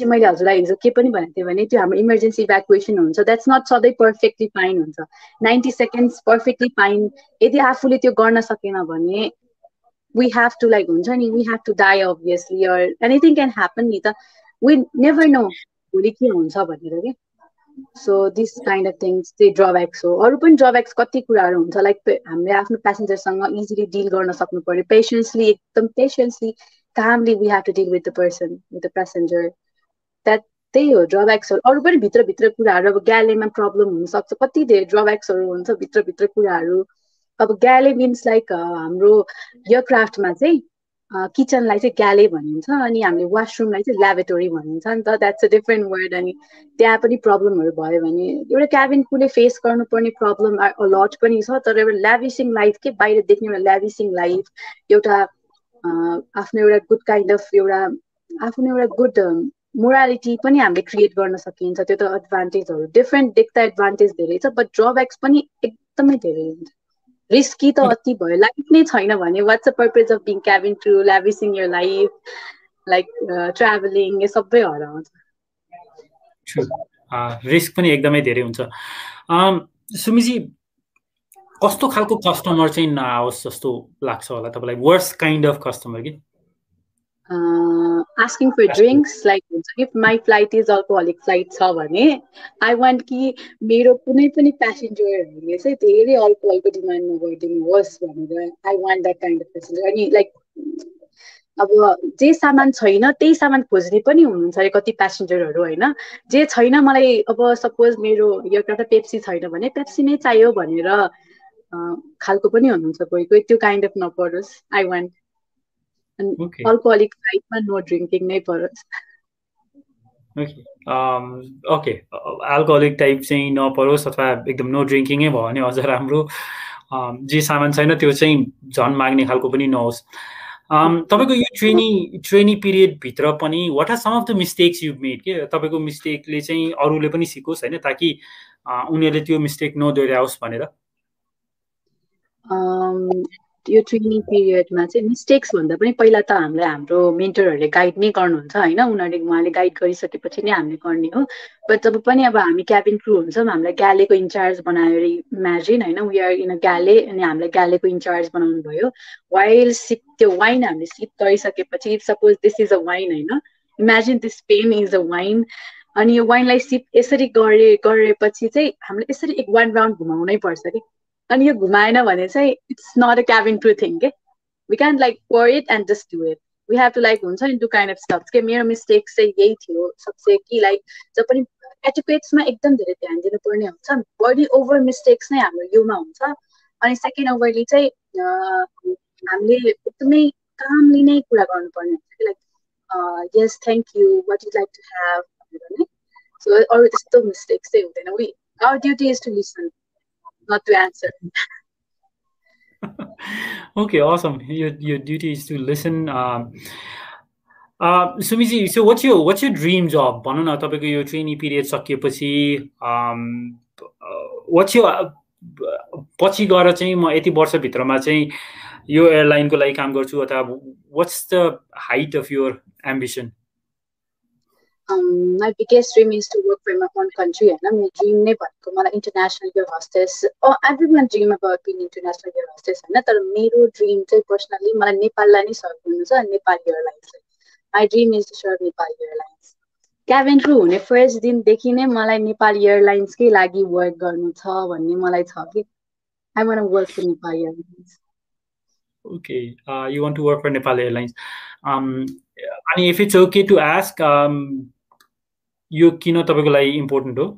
S2: emergency evacuation so that's not so they perfectly fine ninety seconds perfectly fine we have to like we have to die obviously or anything can happen we never know so this kind of things चाहिँ drawbacks हो. अरू पनि ड्रब्याक्स कति कुराहरू हुन्छ, like हामीले आफ्नो प्यासेन्जरसँग easily deal गर्न सक्नु पर्यो, पेसेन्सली, एकदम patiently, calmly we have to deal with the person, with the passenger. That त्यही हो ड्रब्याक्सहरू. अरू पनि भित्रभित्र कुराहरू, अब ग्यालेमा प्रब्लम हुनसक्छ, कति धेरै ड्रब्याक्सहरू हुन्छ भित्रभित्र कुराहरू. अब ग्याले मिन्स लाइक हाम्रो एयरक्राफ्टमा चाहिँ किचनलाई चाहिँ ग्याले भनिन्छ अनि हामीले वासरुमलाई चाहिँ ल्याबोरेटोरी भनिन्छ नि त. That's a different word. अनि त्यहाँ पनि प्रब्लमहरू भयो भने एउटा क्याबिन क्रुले फेस गर्नुपर्ने प्रब्लम लट पनि छ. तर एउटा ल्याभिसिङ लाइफ के बाहिर देख्ने एउटा ल्याभिसिङ लाइफ, एउटा आफ्नो एउटा गुड काइन्ड अफ एउटा आफ्नो एउटा गुड मोरालिटी पनि हामीले क्रिएट गर्न सकिन्छ. त्यो त एडभान्टेजहरू डिफ्रेन्ट देख्दा एडभान्टेज धेरै छ, बट ड्रब्याक्स पनि एकदमै धेरै हुन्छ. रिस्की त अति भयो. लाइफ नै छैन भने what's the purpose of being cabin crew, lavishing your life, like travelling, यो सबै हराउँछ.
S1: रिस्क पनि एकदमै धेरै हुन्छ. सुमिजी, कस्तो खालको कस्टमर चाहिँ नआओस् जस्तो लाग्छ होला तपाईँलाई? वर्स्ट काइन्ड अफ कस्टमर कि
S2: आस्किङ फर ड्रिङ्क्स, लाइक हुन्छ if my flight is alcoholic flight छ भने आई वान्ट कि मेरो कुनै पनि प्यासेन्जरहरूले चाहिँ धेरै अल्कोहलको डिमान्ड नगरिदिनुहोस् भनेर. I want that kind of passenger. अनि लाइक अब जे सामान छैन त्यही सामान खोज्ने पनि हुनुहुन्छ अरे कति प्यासेन्जरहरू होइन. जे छैन मलाई, अब सपोज मेरो एउटा पेप्सी छैन भने पेप्सी नै चाहियो भनेर खालको पनि हुनुहुन्छ कोही कोही. त्यो काइन्ड अफ नपरोस्. आई वान्ट अल्कोहलिक फ्लाइटमा नो ड्रिङ्किङ नै परोस्.
S1: ओके ओके अल्कोहलिक टाइप चाहिँ नपरोस् अथवा एकदम नो ड्रिङ्किङै भयो भने अझ राम्रो. जे सामान छैन त्यो चाहिँ झन् माग्ने खालको पनि नहोस्. तपाईँको यो ट्रेनी ट्रेनी पिरियडभित्र पनि what are some of the mistakes you made के? तपाईँको मिस्टेकले चाहिँ अरूले पनि सिकोस् होइन, ताकि उनीहरूले त्यो मिस्टेक नदोहोऱ्याओस् भनेर.
S2: यो ट्रेनिङ पिरियडमा चाहिँ मिस्टेक्स भन्दा पनि पहिला त हामीलाई हाम्रो मेन्टरहरूले गाइड नै गर्नुहुन्छ होइन. उनीहरूले उहाँले गाइड गरिसकेपछि नै हामीले गर्ने हो. बट जब पनि अब हामी क्याबिन क्रू हुन्छौँ, हामीलाई ग्यालेको इन्चार्ज बनायो अरे इमेजिन होइन. We are in a galley अनि हामीलाई ग्यालेको इन्चार्ज बनाउनु भयो. वाइल सिप त्यो वाइन हामीले सिप गरिसकेपछि, suppose this is a wine होइन, imagine this pen is a wine. अनि यो वाइनलाई सिप यसरी गरे गरेपछि चाहिँ हामीले यसरी एक वान राउन्ड घुमाउनै पर्छ कि. अनि यो घुमाएन भने चाहिँ it's not a cabin crew thing के. We can like pour it and just do it. We have to like हुन्छ नि टु काइन्ड अफ स्टफ्स के. मेरो मिस्टेक्स चाहिँ यही थियो सबसे कि लाइक जब पनि एटिक्वेट्समा एकदम धेरै ध्यान दिनुपर्ने हुन्छ. बडी ओभर मिस्टेक्स नै हाम्रो योमा हुन्छ. अनि सेकेन्ड ओभरली चाहिँ हामीले एकदमै कामली नै कुरा गर्नुपर्ने हुन्छ कि like yes thank you, what you like to have भनेर नै. सो अरू त्यस्तो मिस्टेक्स चाहिँ हुँदैन. We our duty is to listen, not to answer.
S1: Okay, awesome. Your your duty is to listen. Um, uh, Sumiji, so what's your what's your dream job? भनौँ न तपाईँको यो ट्रेनिङ पिरियड सकिएपछि what's your पछि गएर चाहिँ म यति वर्षभित्रमा चाहिँ यो एयरलाइनको लागि काम गर्छु अथवा what's the height of your ambition?
S2: Um, my biggest dream is to work for my own country. होइन, मेरो ड्रिम नै भनेको मलाई international air hostess. Everyone dream about being international air hostess होइन. तर मेरो ड्रिम चाहिँ पर्सनली मलाई नेपाललाई नै सर्भ गर्नु छ, नेपाल एयरलाइन्सलाई. My dream is to serve Nepal airlines. Cabin crew हुने फर्स्ट दिनदेखि नै मलाई नेपाल एयरलाइन्सकै लागि वर्क गर्नु छ भन्ने मलाई छ कि. I want to work for Nepal airlines.
S1: Okay, uh, you want to work for Nepal Airlines. Um, and if it's okay to ask, um, यो किन तपाईँको लागि इम्पोर्टेन्ट हो?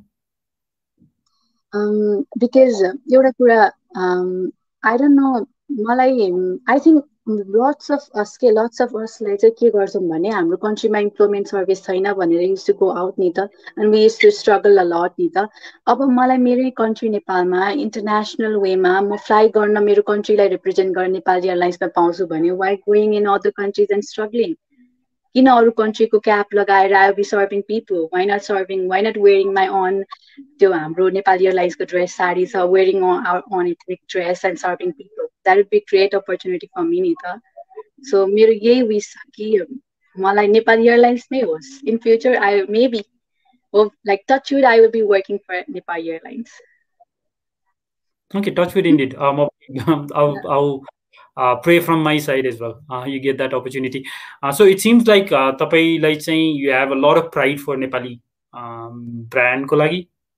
S2: बिकज एउटा कुरा आई डोन्ट नो, मलाई I think lots of us के lots of असलाई चाहिँ के गर्छौँ भने हाम्रो कन्ट्रीमा इम्प्लोइमेन्ट सर्भिस छैन भनेर युज टु गो आउट नि त. And we use to struggle a lot नि त. अब मलाई मेरै कन्ट्री नेपालमा इन्टरनेसनल वेमा म फ्लाइ गर्न मेरो कन्ट्रीलाई रिप्रेजेन्ट गर्न नेपाल एयरलाइन्समा पाउँछु भने why going in other countries and struggling. किन अरू कन्ट्रीको क्याप लगाएर I be serving people, why not serving, why not wearing my on त्यो हाम्रो नेपाल एयरलाइन्सको ड्रेस साडी छ, wearing on ethnic dress and serving people. That would be great opportunity for me नि त. सो मेरो यही विस छ कि मलाई नेपाल एयरलाइन्स नै होस् in future. I maybe like touch wood I will be working for Nepal airlines.
S1: Okay, touch wood indeed. Um, I'll, I'll uh, pray from my side as well. Uh, you get that opportunity. Uh, so it seems like uh, तपाईलाई चाहिँ you have a lot of pride for Nepali um, brand को लागि.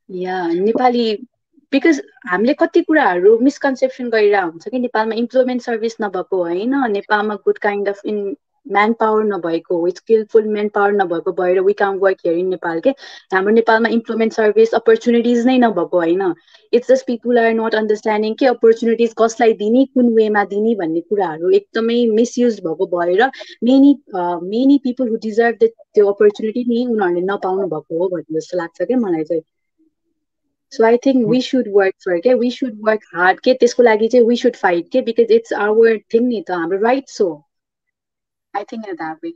S2: या Nepali because हामीले कति कुराहरू misconception गरिरहेको हुन्छ कि नेपालमा इम्प्लोइमेन्ट सर्भिस नभएको होइन, नेपालमा good kind of in man power नभएको, स्किलफुल म्यान पावर नभएको भएर वी काम वर्क हियर इन नेपाल के। हाम्रो नेपालमा इम्प्लोइमेन्ट सर्भिस अपर्च्युनिटिज नै नभएको होइन, it's just people are not understanding के अपर्च्युनिटिज कसलाई दिने, कुन वेमा दिने भन्ने कुराहरू एकदमै मिसयुज भएको भएर many many people who deserve the त्यो अपर्च्युनिटी नि उनीहरूले नपाउनु भएको हो भन्ने जस्तो लाग्छ क्या मलाई चाहिँ। So I think we should work for it. We should work hard. के त्यसको लागि चाहिँ we should fight के because it's our thing नि त, हाम्रो right so. I think in that way.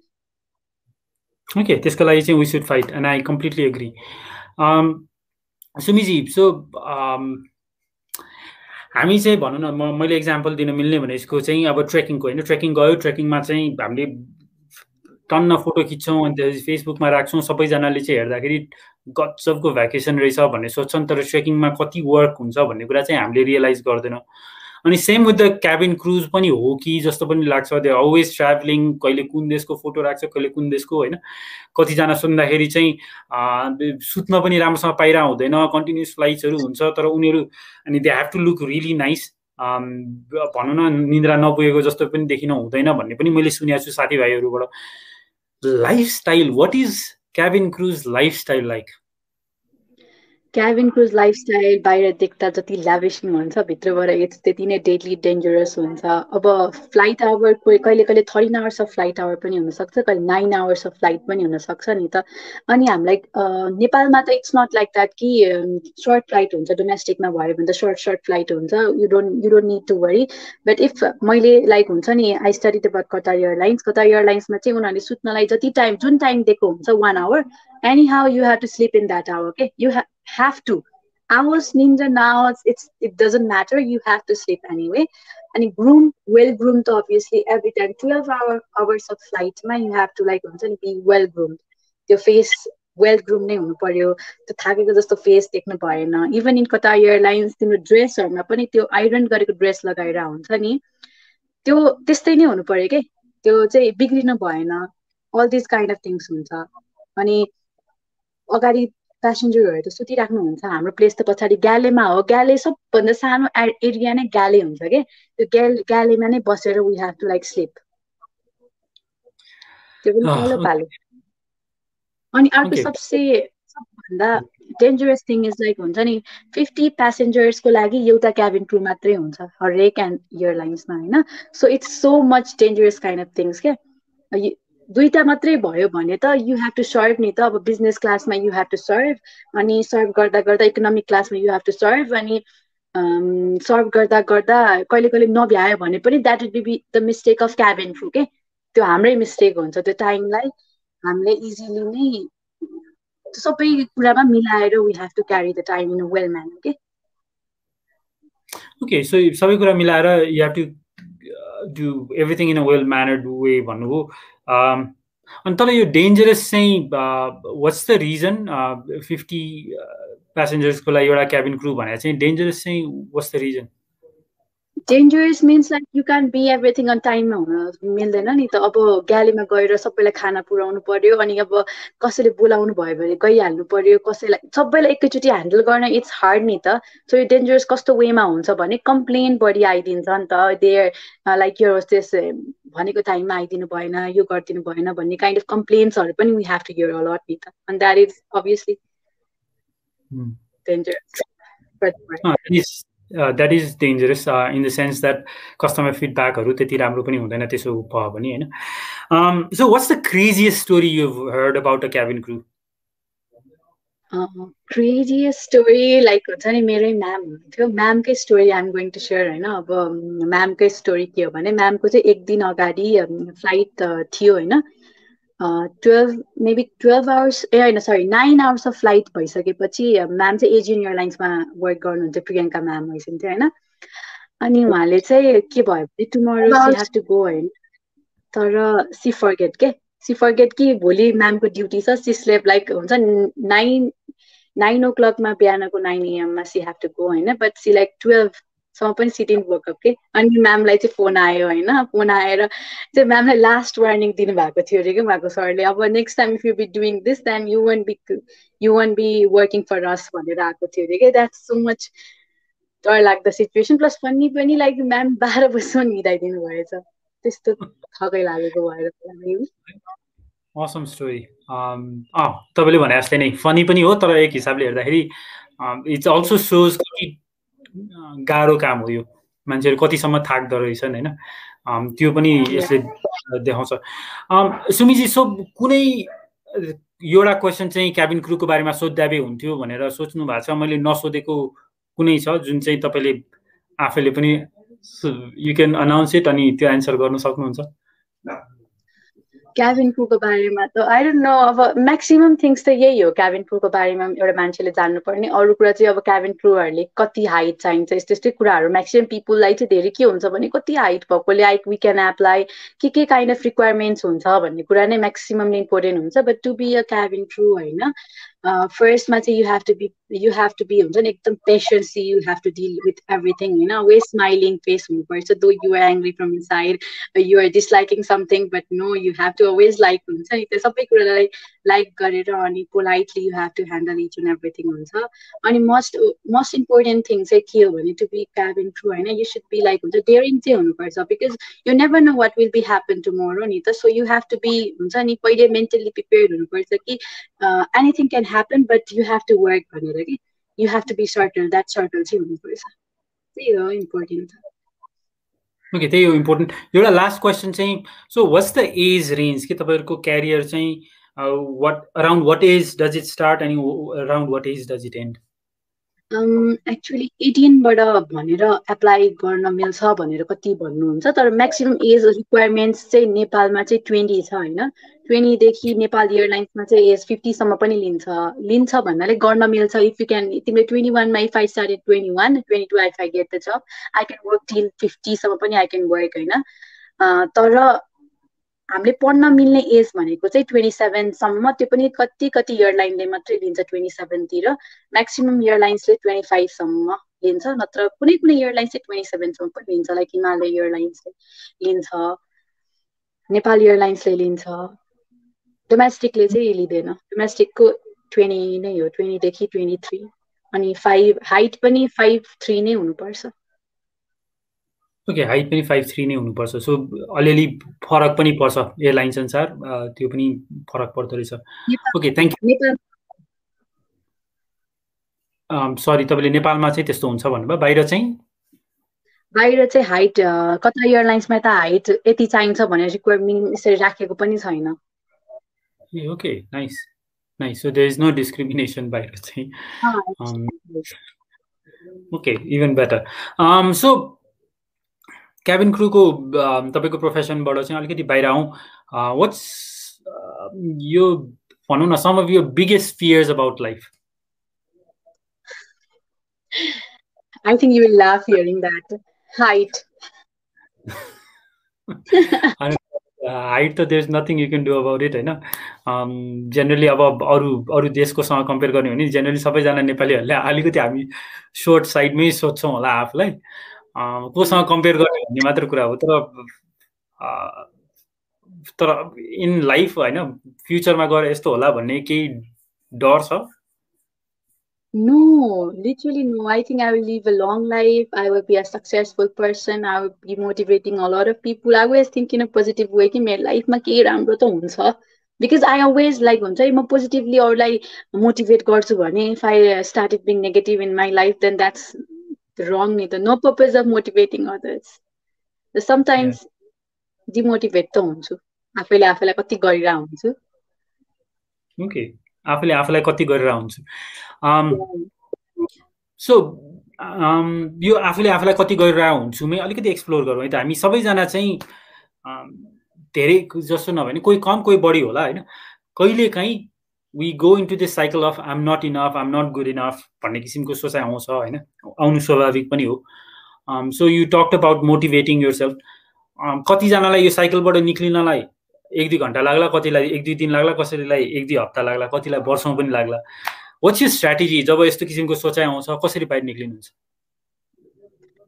S1: Okay, त्यसको लागि चाहिँ we should fight and I completely agree. Um, सुमिजी, so um, हामी चाहिँ भनौँ न, म मैले एक्जाम्पल दिन मिल्ने भनेको चाहिँ अब ट्रेकिङको होइन, ट्रेकिङ गयो, ट्रेकिङमा चाहिँ हामीले टन्न फोटो खिच्छौँ अनि त्यसपछि फेसबुकमा राख्छौँ, सबैजनाले चाहिँ हेर्दाखेरि गजबको भ्याकेसन रहेछ भन्ने सोच्छन्, तर ट्रेकिङमा कति वर्क हुन्छ भन्ने कुरा चाहिँ हामीले रियलाइज गर्दैनौँ। अनि same with the cabin crews पनि हो कि जस्तो पनि लाग्छ, दे अलवेज ट्राभलिङ, कहिले कुन देशको फोटो राख्छ, कहिले कुन देशको होइन। कतिजना सुन्दाखेरि चाहिँ सुत्न पनि राम्रोसँग पाइरह हुँदैन, कन्टिन्युस फ्लाइट्सहरू हुन्छ, तर उनीहरू अनि they have to look really nice, भनौँ न निन्द्रा नपुगेको जस्तो पनि देखिन हुँदैन भन्ने पनि मैले सुनेको छु साथीभाइहरूबाट। Lifestyle, what is cabin crews lifestyle like?
S2: Cabin crews lifestyle बाहिर देख्दा जति ल्याभिस हुन्छ भित्रबाट इट्स त्यति नै डेडली डेन्जरस हुन्छ। अब फ्लाइट आवर कहिले कहिले thirteen hours of flight hour पनि हुनसक्छ, कहिले नाइन आवर्स अफ फ्लाइट पनि हुनसक्छ नि त। अनि हामीलाई नेपालमा त इट्स नट लाइक द्याट कि सर्ट फ्लाइट हुन्छ, डोमेस्टिकमा भयो भने त सर्ट सर्ट फ्लाइट हुन्छ, you don't you don't need to worry. But if मैले लाइक हुन्छ नि, I study about Qatar airlines, Qatar एयरलाइन्समा चाहिँ उनीहरूले सुत्नलाई जति टाइम जुन टाइम दिएको हुन्छ one hour, anyhow you have to sleep in that hour, okay? You ha have to. Hours, ninja, hours, it's it doesn't matter, you have to sleep anyway. And groom, well groomed obviously every time. twelve hour hours of flight ma you have to like be well groomed. Your face well groomed नै हुनु पर्यो, त्यो थाकेको जस्तो face देख्नु भएन। Even in Qatar airlines तिम्रो ड्रेसहरुमा पनि त्यो आइरन गरेको ड्रेस लगाएर हुन्छ नि, त्यो त्यस्तै नै हुनु पर्यो के, त्यो चाहिँ बिग्रिनु भएन। All this kind of things हुन्छ। अनि अगाडि प्यासेन्जरहरू त सुतिराख्नुहुन्छ, हाम्रो प्लेस त पछाडि ग्यालेमा हो, ग्याले सबभन्दा सानो एरिया नै ग्याले हुन्छ के, त्यो ग्याल ग्यालेमा नै बसेर we have to like sleep, त्यो पनि पालो पालो। अनि अर्को सबसे सबभन्दा डेन्जरस थिङ इज लाइक हुन्छ नि, फिफ्टी प्यासेन्जर्सको लागि एउटा क्याबिन क्रू मात्रै हुन्छ हरेक एयरलाइन्समा होइन। So it's so much dangerous kind of things क्या। दुईटा मात्रै भयो भने त यु हेभ टु सर्भ नि त। अब बिजनेस क्लासमा यु हेभ टु सर्भ, अनि सर्भ गर्दा गर्दा इकोनोमिक क्लासमा यु हेभ टु सर्भ, अनि सर्भ गर्दा गर्दा कहिले कहिले नभ्यायो भने पनि that would be the mistake of cabin crew के, त्यो हाम्रै मिस्टेक हुन्छ। त्यो टाइमलाई हामीले इजिली नै सबै कुरामा मिलाएर we have to carry the time in a well manner के।
S1: ओके, सो सबै कुरा मिलाएर you have to do everything in a well mannered way भन्नुभयो। अनि तर यो डेन्जरस चाहिँ वाट्स द रिजन? फिफ्टी प्यासेन्जर्सको लागि एउटा क्याबिन क्रू भनेर चाहिँ डेन्जरस चाहिँ what's the reason?
S2: Dangerous means like you can be everything on टाइममा हुन मिल्दैन नि त। अब ग्यालीमा गएर सबैलाई खाना पुर्याउनु पर्यो, अनि अब कसैले बोलाउनु भयो भने गइहाल्नु पर्यो, कसैलाई सबैलाई एकैचोटि ह्यान्डल गर्न इट्स हार्ड नि त। सो यो डेन्जरस कस्तो वेमा हुन्छ भने कम्प्लेन बढी आइदिन्छ नि त, देयर लाइक यो होस्टेस भनेको टाइममा आइदिनु भएन, यो गरिदिनु भएन भन्ने काइन्ड अफ कम्प्लेन्सहरू पनि we have to hear a lot नि त, and that is obviously
S1: dangerous. Uh, that is dangerous uh, in the sense that customer feedback haru त्यति राम्रो पनि हुँदैन त्यसो भयो भने हैन। um so what's the craziest story you've heard about a cabin crew?
S2: uh, craziest story like हुन्छ नि, मेरै म्याम हुनुहुन्थ्यो, म्यामकै story I am going to share होइन। अब म्यामकै स्टोरी के हो भने, म्यामको चाहिँ एक दिन अगाडि फ्लाइट थियो होइन, ट्वेल्भ मेबी ट्वेल्भ आवर्स ए होइन sorry nine hours of flight भइसकेपछि म्याम चाहिँ एजियन एयरलाइन्समा वर्क गर्नुहुन्थ्यो, प्रियङ्का म्याम भइसक्थ्यो होइन। अनि उहाँले चाहिँ के भयो भने tomorrow she have to go होइन, तर सी फर्गेट के सी फर्गेट कि भोलि म्यामको ड्युटी छ, she slept like nine nine नाइन ओ क्लकमा बिहानको नाइन एएममा सी हेभ टु गो होइन, बट सी लाइक ट्वेल्भ सम्म पनि सी डिडन्ट वर्क अप के अनि म्यामलाई चाहिँ फोन आयो होइन फोन आएर चाहिँ म्यामलाई लास्ट वार्निङ दिनुभएको थियो अरे कि उहाँको सरले अब next time if you be doing this then you won't be you won't be working for us भनेर आएको थियो अरे कि द्याट्स सो मच डर लाग्दो सिचुएसन प्लस फन्नी पनि लाइक म्याम बाह्र बजीसम्म हिँडाइदिनु भएछ त्यस्तो थकै लागेको भएर
S1: awesome story. um अँ तपाईँले भने जस्तै नै फनी पनि हो तर एक हिसाबले हेर्दाखेरि इट्स अल्सो सोज कति गाह्रो काम हो यो मान्छेहरू कतिसम्म थाक्दो रहेछन् होइन त्यो पनि यसले देखाउँछ। सुमिजी सो कुनै एउटा क्वेसन चाहिँ क्याबिन क्रुको बारेमा सोध्दाबे हुन्थ्यो भनेर सोच्नु भएको छ मैले नसोधेको कुनै छ जुन चाहिँ तपाईँले आफैले पनि यु क्यान अनाउन्स इट अनि त्यो एन्सर गर्न सक्नुहुन्छ?
S2: क्याबिन क्रुको बारेमा त आई डोन्ट नो अब म्याक्सिमम थिङ्स त यही हो क्याबिन क्रुको बारेमा एउटा मान्छेले जान्नुपर्ने अरू कुरा चाहिँ अब क्याबिन क्रुहरूले कति हाइट चाहिन्छ यस्तो यस्तै कुराहरू म्याक्सिमम पिपुललाई चाहिँ धेरै के हुन्छ भने कति हाइट भएकोले लाइक वी क्यान एप्लाई के के काइन्ड अफ रिक्वायरमेन्ट्स हुन्छ भन्ने कुरा नै म्याक्सिममली इम्पोर्टेन्ट हुन्छ but to be a cabin crew होइन फर्स्टमा चाहिँ you have to be you have to be हुन्छ नि एकदम patience you have to deal with everything होइन वे स्माइलिङ फेस हुनुपर्छ though you are angry from inside you are disliking something but no you have to always like हुन्छ नि त्यो सबै कुरालाई लाइक गरेर अनि politely you have to handle each and everything हुन्छ अनि मोस्ट मोस्ट इम्पोर्टेन्ट थिङ चाहिँ के हो भने टु बी क्याबिन क्रु होइन यु सुड बी लाइक हुन्छ डेयरिङ चाहिँ हुनुपर्छ because you never know what will be happen tomorrow नि त so you have to be हुन्छ नि पहिले मेन्टली प्रिपेयर्ड हुनुपर्छ कि anything can happen but you have to work भनेर कि you have to be subtle that subtle चाहिँ हुनुपर्छ त्यही हो इम्पोर्टेन्ट।
S1: ओके त्यही हो इम्पोर्टेन्ट। एउटा लास्ट क्वेसन चाहिँ so what's the age range कि तपाईँहरूको क्यारियर चाहिँ what around what age does it start अनि around what age does it end?
S2: Actually एटिनबाट भनेर एप्लाई गर्न मिल्छ भनेर कति भन्नुहुन्छ तर म्याक्सिमम एज रिक्वायरमेन्ट्स चाहिँ नेपालमा चाहिँ ट्वेन्टी छ होइन ट्वेन्टीदेखि नेपाल एयरलाइन्समा चाहिँ एज फिफ्टीसम्म पनि लिन्छ लिन्छ भन्नाले गर्न मिल्छ इफ यु क्यान तिमीले ट्वेन्टी वानमा if I started twenty one twenty two I I get the job I can work till फिफ्टीसम्म पनि आई क्यान वर्क होइन तर हामीले पढ्न मिल्ने एज भनेको चाहिँ ट्वेन्टी सेभेनसम्म त्यो पनि कति कति एयरलाइनले मात्रै लिन्छ ट्वेन्टी सेभेनतिर म्याक्सिमम एयरलाइन्सले ट्वेन्टी फाइभसम्म लिन्छ नत्र कुनै कुनै एयरलाइन्स चाहिँ ट्वेन्टी सेभेनसम्म पनि लिन्छ लाइक हिमालय एयरलाइन्सले लिन्छ नेपाल एयरलाइन्सले लिन्छ डोमेस्टिकले चाहिँ लिँदैन डोमेस्टिकको ट्वेन्टी नै हो ट्वेन्टीदेखि ट्वेन्टी थ्री अनि फाइभ हाइट पनि फाइभ थ्री नै हुनुपर्छ।
S1: ओके हाइट पनि फाइभ थ्री नै हुनुपर्छ सो अलिअलि फरक पनि पर्छ एयरलाइन्स अनुसार त्यो पनि फरक पर्दो रहेछ। Okay thank you. सरी तपाईँले नेपालमा चाहिँ त्यस्तो हुन्छ भन्नुभयो बाहिर चाहिँ
S2: बाहिर चाहिँ हाइट कता एयरलाइन्समा त हाइट यति चाहिन्छ भनेर रिक्वायरमेन्ट यसरी राखेको पनि छैन।
S1: Ah okay nice nice so there is no discrimination बाहिर चाहिँ okay even better. So cabin क्रुको तपाईँको प्रोफेसनबाट चाहिँ अलिकति बाहिर आउँ वाट्स यो भनौँ न सम अफ यो biggest fears about life?
S2: I think you will laugh hearing that. Height.
S1: Height त there is nothing you can do about it होइन जेनरली अब अरू अरू देशकोसँग कम्पेयर गर्ने हो भने जेनरली सबैजना नेपालीहरूले अलिकति हामी सोर्ट साइडमै सोध्छौँ होला आफूलाई कोसँग कम्पेयर गर्ने भन्ने मात्र कुरा हो तर तर इन लाइफ होइन फ्युचरमा गएर यस्तो होला भन्ने केही डर छ?
S2: No, literally no. I think I will live a long life. I will be a successful person. I will be motivating a lot of people. I always think in a positive way कि मेरो लाइफमा केही राम्रो त हुन्छ because I always like हुन्छ म positively अरूलाई motivate गर्छु भने if I started being negative in my life then that's wrong नि त no purpose of motivating others. So sometimes yeah. demotivate त हुन्छु आफैले आफैलाई कति गरिरा हुन्छु।
S1: ओके आफूले आफूलाई कति गरेर हुन्छ सो यो आफूले आफूलाई कति गरेर हुन्छु म अलिकति एक्सप्लोर गरौँ है त। हामी सबैजना चाहिँ धेरै जस्तो नभए नि कोही कम कोही बढी होला होइन कहिले काहीँ we go into this cycle of I am not enough I am not good enough भन्ने किसिमको सोचाइ आउँछ होइन आउनु स्वाभाविक पनि हो। So you talked about motivating yourself कतिजनालाई यो साइकलबाट निक्लिनलाई एक दुई घन्टा लाग्ला कतिलाई एक दुई दिन लाग्ला कसैलाई एक दुई हप्ता लाग्ला कतिलाई वर्षौँ पनि लाग्ला वाट्स योर स्ट्राटेजी जब यस्तो किसिमको सोचाइ आउँछ कसरी बाहिर निक्लिनुहुन्छ?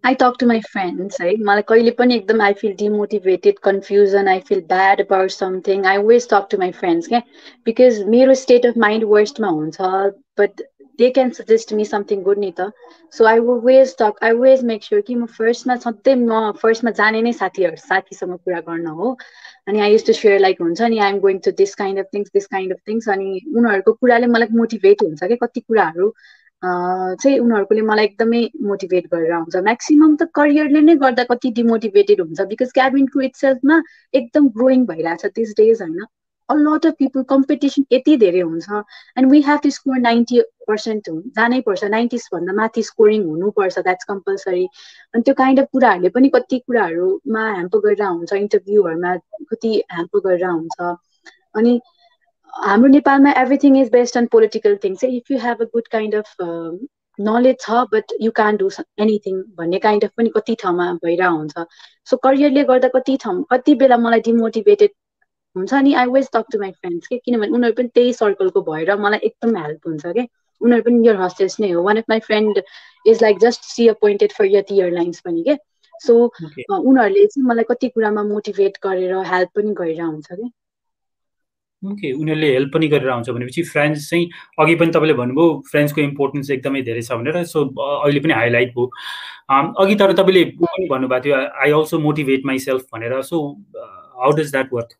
S2: I talk to my friends, है मलाई कहिले पनि एकदम I feel demotivated, confusion, I feel bad about something. I always talk to my friends, क्या because मेरो state of mind worst मा हुन्छ, but they can suggest me something good नि त. So I always talk, I always make sure कि म first मा सधैँ म first मा जाने नै साथीहरु साथीसँग कुरा गर्न हो. अनि I used to share like हुन्छ नि I'm going to this kind of things, this kind of things अनि उनीहरुको कुराले मलाई मोटिभेट हुन्छ के कति कुराहरु चाहिँ उनीहरुकोले मलाई एकदमै मोटिभेट गरेर आउँछ. म्याक्सिमम त करियरले नै गर्दा कति डिमोटिभेटेड हुन्छ बिकज क्याबिन क्रू इटसेल्फमा एकदम ग्रोइङ भइरहेछ दिस डेज हैन. A lot of people competition यति धेरै हुन्छ and we have to score ninety percent जानै पर्छ ninety भन्दा माथि स्कोरिङ हुनुपर्छ द्याट्स कम्पलसरी. अनि त्यो काइन्ड अफ कुराहरुले पनि कति कुराहरुमा ह्याम्पर गरेर हुन्छ इन्टरभ्यूहरुमा कति ह्याम्पर गरेर हुन्छ. अनि हाम्रो नेपालमा everything is based on political things. If you have a good kind of uh, knowledge छ but you can't do anything भन्ने kind of पनि कति ठाउँमा भइरा हुन्छ. सो करियरले गर्दा कति ठाउँ कति बेला मलाई डिमोटिभेटेड हुन्छ नि I always talk to my friends के किनभने उनीहरु पनि त्यही सर्कलको भएर मलाई एकदम हेल्प हुन्छ के. उनीहरु पनि एयर होस्टेस नै हो. One of my friend is like just she appointed for Yeti Airlines पनि के. सो उनीहरुले चाहिँ मलाई कति कुरामा मोटिभेट गरेर हेल्प पनि गरिरा हुन्छ के.
S1: ओके उनीहरूले हेल्प पनि गरेर आउँछ भनेपछि फ्रेन्ड्स चाहिँ अघि पनि तपाईँले भन्नुभयो फ्रेन्ड्सको इम्पोर्टेन्स एकदमै धेरै छ भनेर. सो अहिले पनि हाइलाइट भयो अघि तर तपाईँले पनि भन्नुभएको थियो आई अल्सो मोटिभेट माइसेल्फ भनेर. So how does that work?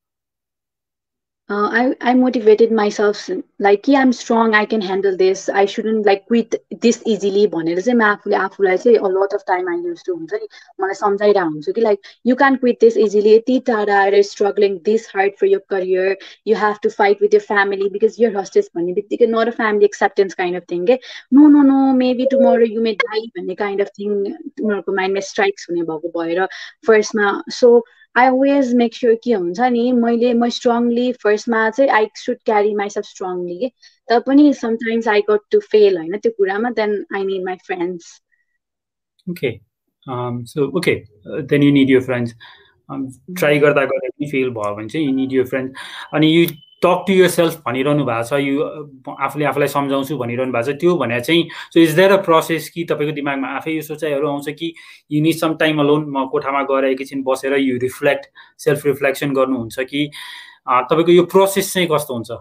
S2: Uh, I, I motivated myself like yeah, I'm strong, I can handle this, I shouldn't like quit this easily भनेर चाहिँ म आफूले आफूलाई चाहिँ a lot of time I used to हुन्छ नि मलाई सम्झाइरा हुन्छु कि like you can't quit this easily. यति टाढा आएर struggling this hard for your career, you have to fight with your family because you're hostess भन्ने बित्तिकै not a family acceptance kind of thing के. no no no maybe tomorrow you may die भन्ने kind of thing उनीहरुको माइन्डमा strikes हुने भएको भएर फर्स्टमा. So I always make sure कि हुन्छ नि मैले म स्ट्रङली फर्स्टमा चाहिँ I should carry myself strongly के. तर पनि sometimes I got to fail हैन त्यो कुरामा then I need my friends.
S1: Okay. Um, so okay, uh, then you need your friends. Um, try गर्दा गर्दा पनि फेल भयो भने चाहिँ you need your friends. अनि you talk to yourself भनिरहनु भएको छ, you आफूले आफूलाई सम्झाउँछु भनिरहनु भएको छ. त्यो भने चाहिँ so is there a process कि तपाईँको दिमागमा आफै यो सोचाइहरू आउँछ कि you need some time alone, म कोठामा गएर एकैछिन बसेर you reflect, self reflection गर्नुहुन्छ कि तपाईँको यो प्रोसेस चाहिँ कस्तो हुन्छ?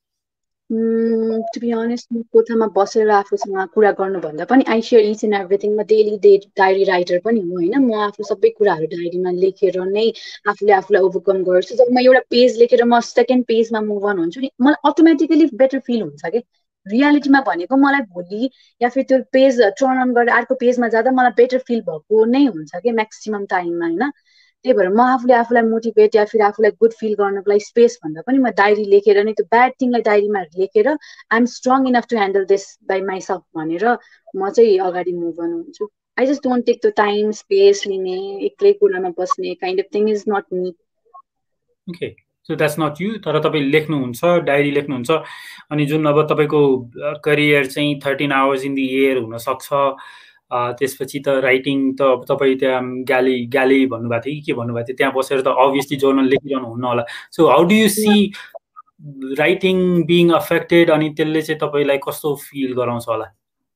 S2: Mm, to be honest, म कोठामा बसेर आफूसँग कुरा गर्नुभन्दा पनि I share each and everything. म डेली डे डायरी राइटर पनि हो हैन. म आफू सबै कुराहरू डायरीमा लेखेर नै आफूले आफूलाई ओभरकम गर्छु. जब म एउटा पेज लेखेर म सेकेन्ड पेजमा मुभ अन हुन्छु नि मलाई अटोमेटिकली बेटर फिल हुन्छ के. रियालिटीमा भनेको मलाई भोलि या फिर त्यो पेज टर्न अन गरेर अर्को पेजमा जाँदा मलाई बेटर फिल भएको नै हुन्छ के म्याक्सिमम टाइममा हैन. त्यही भएर म आफूले आफूलाई मोटिभेट या फिर आफूलाई गुड फिल गर्नको लागि स्पेस भन्दा पनि म डायरी लेखेर नै त्यो ब्याड थिङलाई डायरीमा लेखेर I am strong enough to handle this by myself भनेर म चाहिँ अगाडि मुभ गर्नु हुन्छु. I just don't take the time space लिने एक्लै कुरामा बस्ने kind of thing is not me.
S1: Okay so that's not you. तर तपाईँ लेख्नुहुन्छ, डायरी लेख्नुहुन्छ अनि जुन अब तपाईँको करियर चाहिँ thirteen hours in the air हुनसक्छ. त्यसपछि त राइटिङ त अब तपाईँ त्यहाँ ग्याली ग्याली भन्नुभएको थियो कि के भन्नुभएको थियो त्यहाँ बसेर त अभियसली जर्नल लेखिरहनु हुन्न होला. So how do you see writing being affected अनि त्यसले चाहिँ तपाईँलाई कस्तो फिल गराउँछ होला?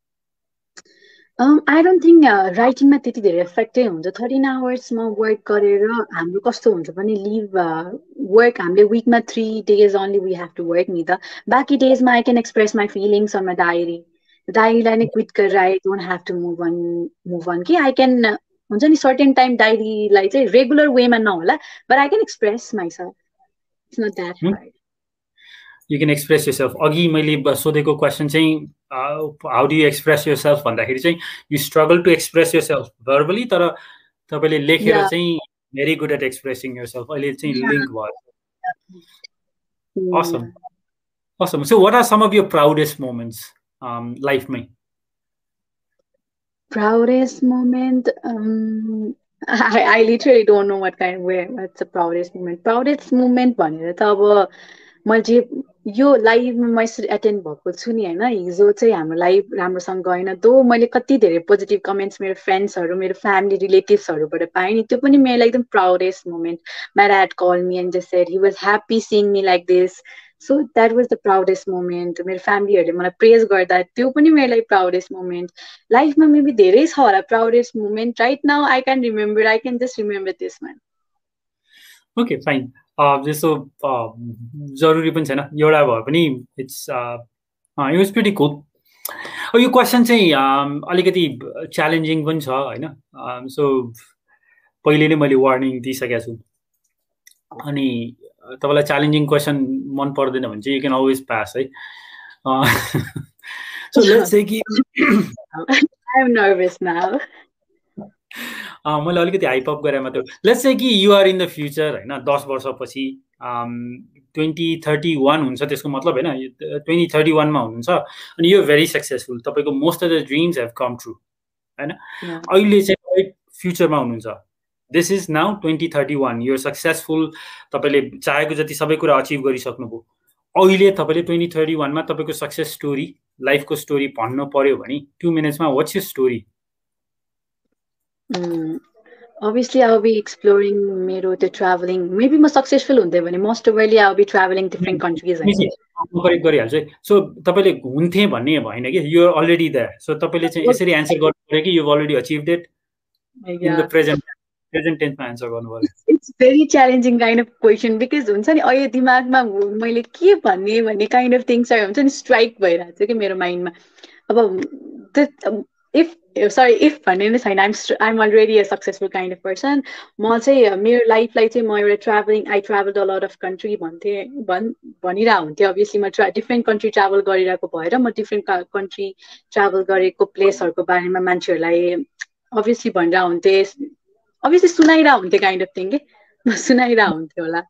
S2: आई डोन्ट थिङ्क राइटिङमा त्यति धेरै इफेक्टै हुन्छ. थर्टिन आवर्समा वर्क गरेर हाम्रो कस्तो हुन्छ भने लिभ वर्क हामीले विकमा three days only we have to work नि त. बाँकी डेजमा I can express my feelings on my diary. डायरीलाई नै क्विट गरेर I don't have to move on move on कि आई क्यान हुन्छ नि सर्टेन टाइम डायरीलाई चाहिँ रेगुलर वेमा नहोला but I can express myself. It's not that hard.
S1: You can express yourself. अघि मैले सोधेको क्वेसन चाहिँ how do you express yourself भन्दाखेरि चाहिँ you struggle to express yourself verbally, तर तपाईँले लेखेर चाहिँ very good at expressing yourself. अहिले चाहिँ लिङ्क भयो. Awesome. Awesome. So what are some of your proudest moments um, लाइफमै?
S2: Proudest moment? Um, I, I literally don't know what kind of where what's the proudest moment. Proudest moment भनेर त अब मैले यो लाइभमा म यसरी एटेन्ड भएको छु नि होइन, हिजो चाहिँ हाम्रो लाइभ राम्रोसँग गएन, दो मैले कति धेरै पोजिटिभ कमेन्ट्स मेरो फ्रेन्ड्सहरू मेरो फ्यामिली रिलेटिभ्सहरूबाट पाएँ नि, त्यो पनि मेरो लागि एकदम proudest moment. My dad call me and just said he was happy seeing me like this. So that was the proudest moment. मेरो फ्यामिलीहरूले मलाई प्रेज गर्दा त्यो पनि मेरो लागि प्राउडेस्ट मोमेन्ट. लाइफमा मेबी धेरै छ होला proudest moment. Right now I can remember, I can just remember this one.
S1: Okay fine. जस्तो जरुरी पनि छैन, एउटा भए पनि it's it was pretty cool. यो क्वेसन चाहिँ अलिकति च्यालेन्जिङ पनि छ होइन. सो पहिले नै मैले वार्निङ दिइसकेको छु. अनि तपाईँलाई च्यालेन्जिङ क्वेसन मन पर्दैन भने चाहिँ यु क्यान अलवेज पास है. सो लेट्स से कि
S2: आई एम नर्भस नाउ.
S1: मैले अलिकति हाइपअप गरेँ मात्र. लेट्स से कि you are in the future होइन, दस वर्षपछि ट्वेन्टी थर्टी वान हुन्छ, त्यसको मतलब होइन ट्वेन्टी थर्टी वानमा हुनुहुन्छ अनि यो भेरी सक्सेसफुल, तपाईँको most of the dreams have come true होइन. अहिले चाहिँ फ्युचरमा हुनुहुन्छ. This is now twenty thirty one, यो सक्सेसफुल, तपाईँले चाहेको जति सबै कुरा अचिभ गरिसक्नुभयो. अहिले तपाईँले ट्वेन्टी थर्टी वानमा तपाईँको सक्सेस स्टोरी, लाइफको स्टोरी भन्नु पर्यो भने टु मिनट्समा वाट्स यो story?
S2: Mm, obviously, I'll be exploring मेरो त्यो traveling. Maybe म successful हुँदै भने most probably I'll be traveling different countries.
S1: म करेक्ट गरिहाल्छु है. सो तपाईँले हुन्थे भन्ने भएन कि you are already there. So तपाईँले चाहिँ यसरी एन्सर गर्नु पर्यो कि you already achieved it in the present present टेन्समा एन्सर गर्नु पर्यो.
S2: It's very challenging kind of question because हुन्छ नि अहिले दिमागमा मैले के भन्ने भन्ने काइन्ड अफ थिङ्स हुन्छ नि स्ट्राइक भइरहेको छ कि मेरो माइन्डमा. अब इफ सरी इफ भन्ने नै छैन. I'm I'm already a successful kind of person. म चाहिँ मेरो लाइफलाई चाहिँ म एउटा travelling I travel a lot of country भन्थेँ भन् भनिरहेको हुन्थेँ. अभियसली म ट्रा डिफ्रेन्ट कन्ट्री ट्राभल गरिरहेको भएर म डिफ्रेन्ट कन्ट्री ट्राभल गरेको प्लेसहरूको बारेमा मान्छेहरूलाई अभियसली भनिरहेको हुन्थेँ, अभियसली सुनाइरहेको हुन्थेँ काइन्ड अफ थिङ कि म सुनाइरहेको हुन्थेँ होला.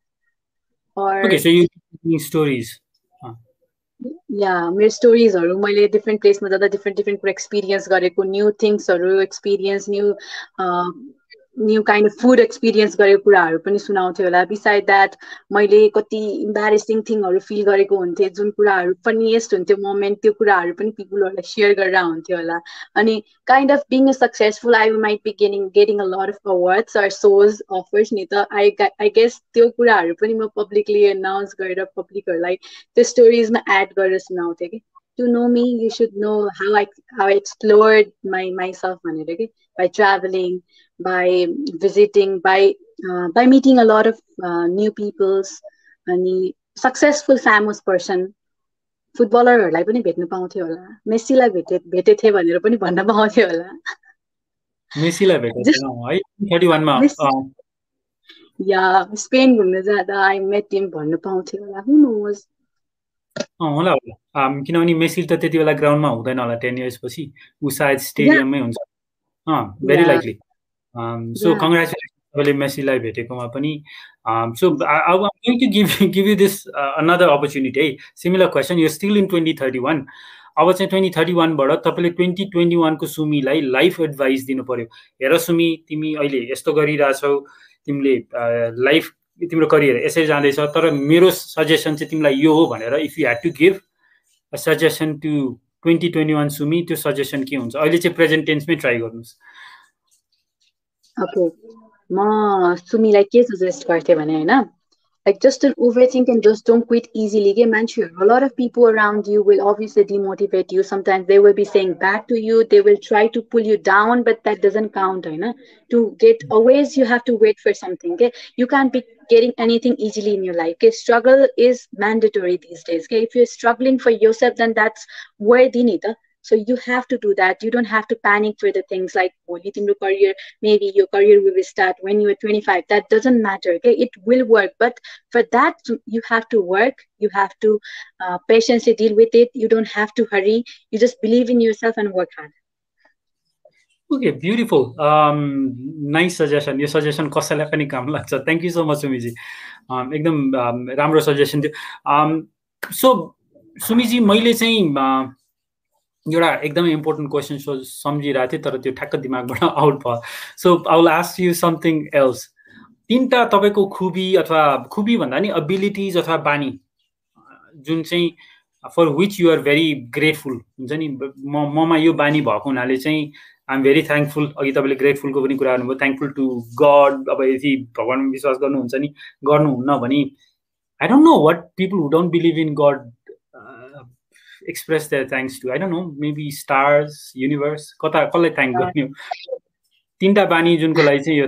S2: या मेरो स्टोरिजहरू मैले डिफ्रेन्ट प्लेसमा जाँदा डिफ्रेन्ट डिफ्रेन्ट कुरा एक्सपिरियन्स गरेको, न्यू थिङ्सहरू experience, new new kind of food experience गरेको कुराहरू पनि सुनाउँथ्यो होला. बिसाइड द्याट मैले कति इम्बारेसिङ थिङहरू फिल गरेको हुन्थेँ, जुन कुराहरू फनिएस्ट हुन्थ्यो मोमेन्ट, त्यो कुराहरू पनि पिपुलहरूलाई सेयर गरेर हुन्थ्यो होला. अनि kind of being a successful I might be getting getting a lot of awards or shows offers नि त. आई आई गेस त्यो कुराहरू पनि म पब्लिकली एनाउन्स गरेर पब्लिकहरूलाई त्यो स्टोरिजमा एड गरेर सुनाउँथेँ कि to know me, you should know how I how I explored my myself भनेर कि by traveling, by visiting, by uh, by meeting a lot of uh, new peoples. अनि successful famous person फुटबलरहरूलाई पनि भेट्न पाउँथ्यो होला, मेसीलाई भेटे भेटे थिए भनेर पनि भन्न पाउँथ्यो होला.
S1: मेसीलाई भेटे है थर्टी वन मा
S2: या स्पेन घुम्न जाँदा आई मेट हिम भन्न पाउँथ्यो होला. हु नोज
S1: होला होला. किनभने मेसी त त्यति बेला ग्राउन्डमा हुँदैन होला टेन इयर्स पछि, ऊ सायद स्टेडियममै हुन्छ. Very likely. सो कङ्ग्रेचुलेसन तपाईँले मेसीलाई भेटेकोमा पनि. सो अब I'm going to give give you this another opportunity है. सिमिलर क्वेसन, यो still in twenty thirty one. अब चाहिँ ट्वेन्टी थर्टी वानबाट तपाईँले ट्वेन्टी ट्वेन्टी वानको सुमीलाई लाइफ एडभाइस दिनु पर्यो. हेर सुमी, तिमी अहिले यस्तो गरिरहेछौ, तिमीले लाइफ तिम्रो करियर यसरी जाँदैछ, तर मेरो सजेसन चाहिँ तिमीलाई यो हो भनेर if you had to give a suggestion to twenty twenty one Sumi, त्यो सजेसन के हुन्छ? अहिले चाहिँ प्रेजेन्ट टेन्समै ट्राई गर्नुहोस्.
S2: ओके, म सुमीलाई के सजेस्ट गर्थेँ भने होइन, like just don't overthink and just don't quit easily. A lot of people around you will obviously demotivate you. Sometimes they will be saying bad to you, they will try to pull you down, but that doesn't count. You know? To get always you have to wait for something. Okay? You can't be getting anything easily in your life. Okay? Struggle is mandatory these days. Okay? If you're struggling for yourself, then that's worthy. Nita. So you have to do that. You don't have to panic for the things like your career. Maybe your career will start when you are twenty-five. That doesn't matter. Okay, it will work, but for that you have to work. You have to uh, patiently deal with it. You don't have to hurry. You just believe in yourself and work hard.
S1: Okay, beautiful. Um, nice suggestion. Your suggestion कसैलाई पनि काम लाग्छ. Thank you so much, सुमीजी. Um, एकदम राम्रो suggestion थियो. Um, so सुमीजी, मैले चाहिँ एउटा एकदमै इम्पोर्टेन्ट क्वेसन सम्झिरहेको थिएँ, तर त्यो ठ्याक्क दिमागबाट आउट भयो. So I will ask you something else. तिनवटा तपाईँको खुबी अथवा खुबी भन्दा नि एबिलिटिज अथवा बानी जुन चाहिँ for which you are very grateful हुन्छ नि म ममा यो बानी भएको हुनाले चाहिँ आइ एम भेरी थ्याङ्कफुल अघि तपाईँले ग्रेटफुलको पनि कुरा गर्नुभयो थ्याङ्कफुल टु गड अब यदि भगवानमा विश्वास गर्नुहुन्छ नि गर्नुहुन्न भने I don't know what people who don't believe in god express their thanks to I don't know maybe stars universe कता कसलाई थ्याङ्क गर्ने हो तिनवटा बानी जुनको लागि चाहिँ यो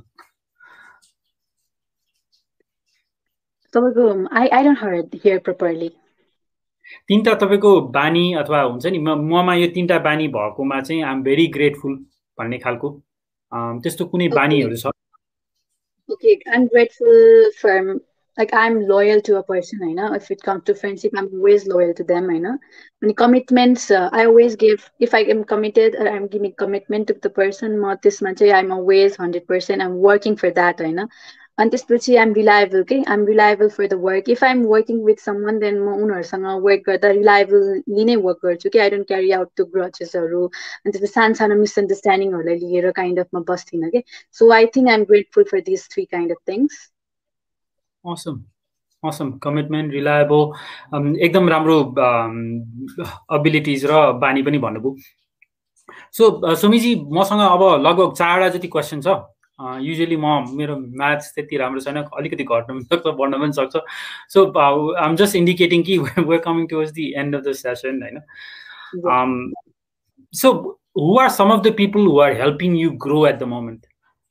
S2: तपाईँको I I don't heard hear properly
S1: तिनवटा तपाईँको बानी अथवा हुन्छ नि ममा यो तिनवटा बानी भएकोमा चाहिँ आइ एम भेरी ग्रेटफुल भन्ने खालको त्यस्तो कुनै बानीहरू छ
S2: okay I am grateful for like I'm loyal to a person, I know. If it comes to friendship, I'm always loyal to them, I know. When commitments, uh, I always give, if I am committed or I'm giving commitment to the person, this much, I'm always one hundred percent, I'm working for that, I know. And this much, I'm reliable, okay? I'm reliable for the work. If I'm working with someone, then my owner, someone work, the reliable, linear workers, okay? I don't carry out the grudges or, and the sans and misunderstanding or like kind of my busting, okay? So I think I'm grateful for these three kind of things.
S1: Awesome. Awesome. Commitment, reliable, um, एकदम राम्रो abilities र बानी पनि भन्नुभयो. So सुमीजी मसँग अब लगभग चारवटा जति क्वेसन छ. युजुअली म मेरो म्याथ्स त्यति राम्रो छैन अलिकति घट्न पनि सक्छ बढ्न पनि सक्छ. So I am just indicating कि we are coming towards the end of the session हैन. um so who are some of the people who are helping you grow at the moment?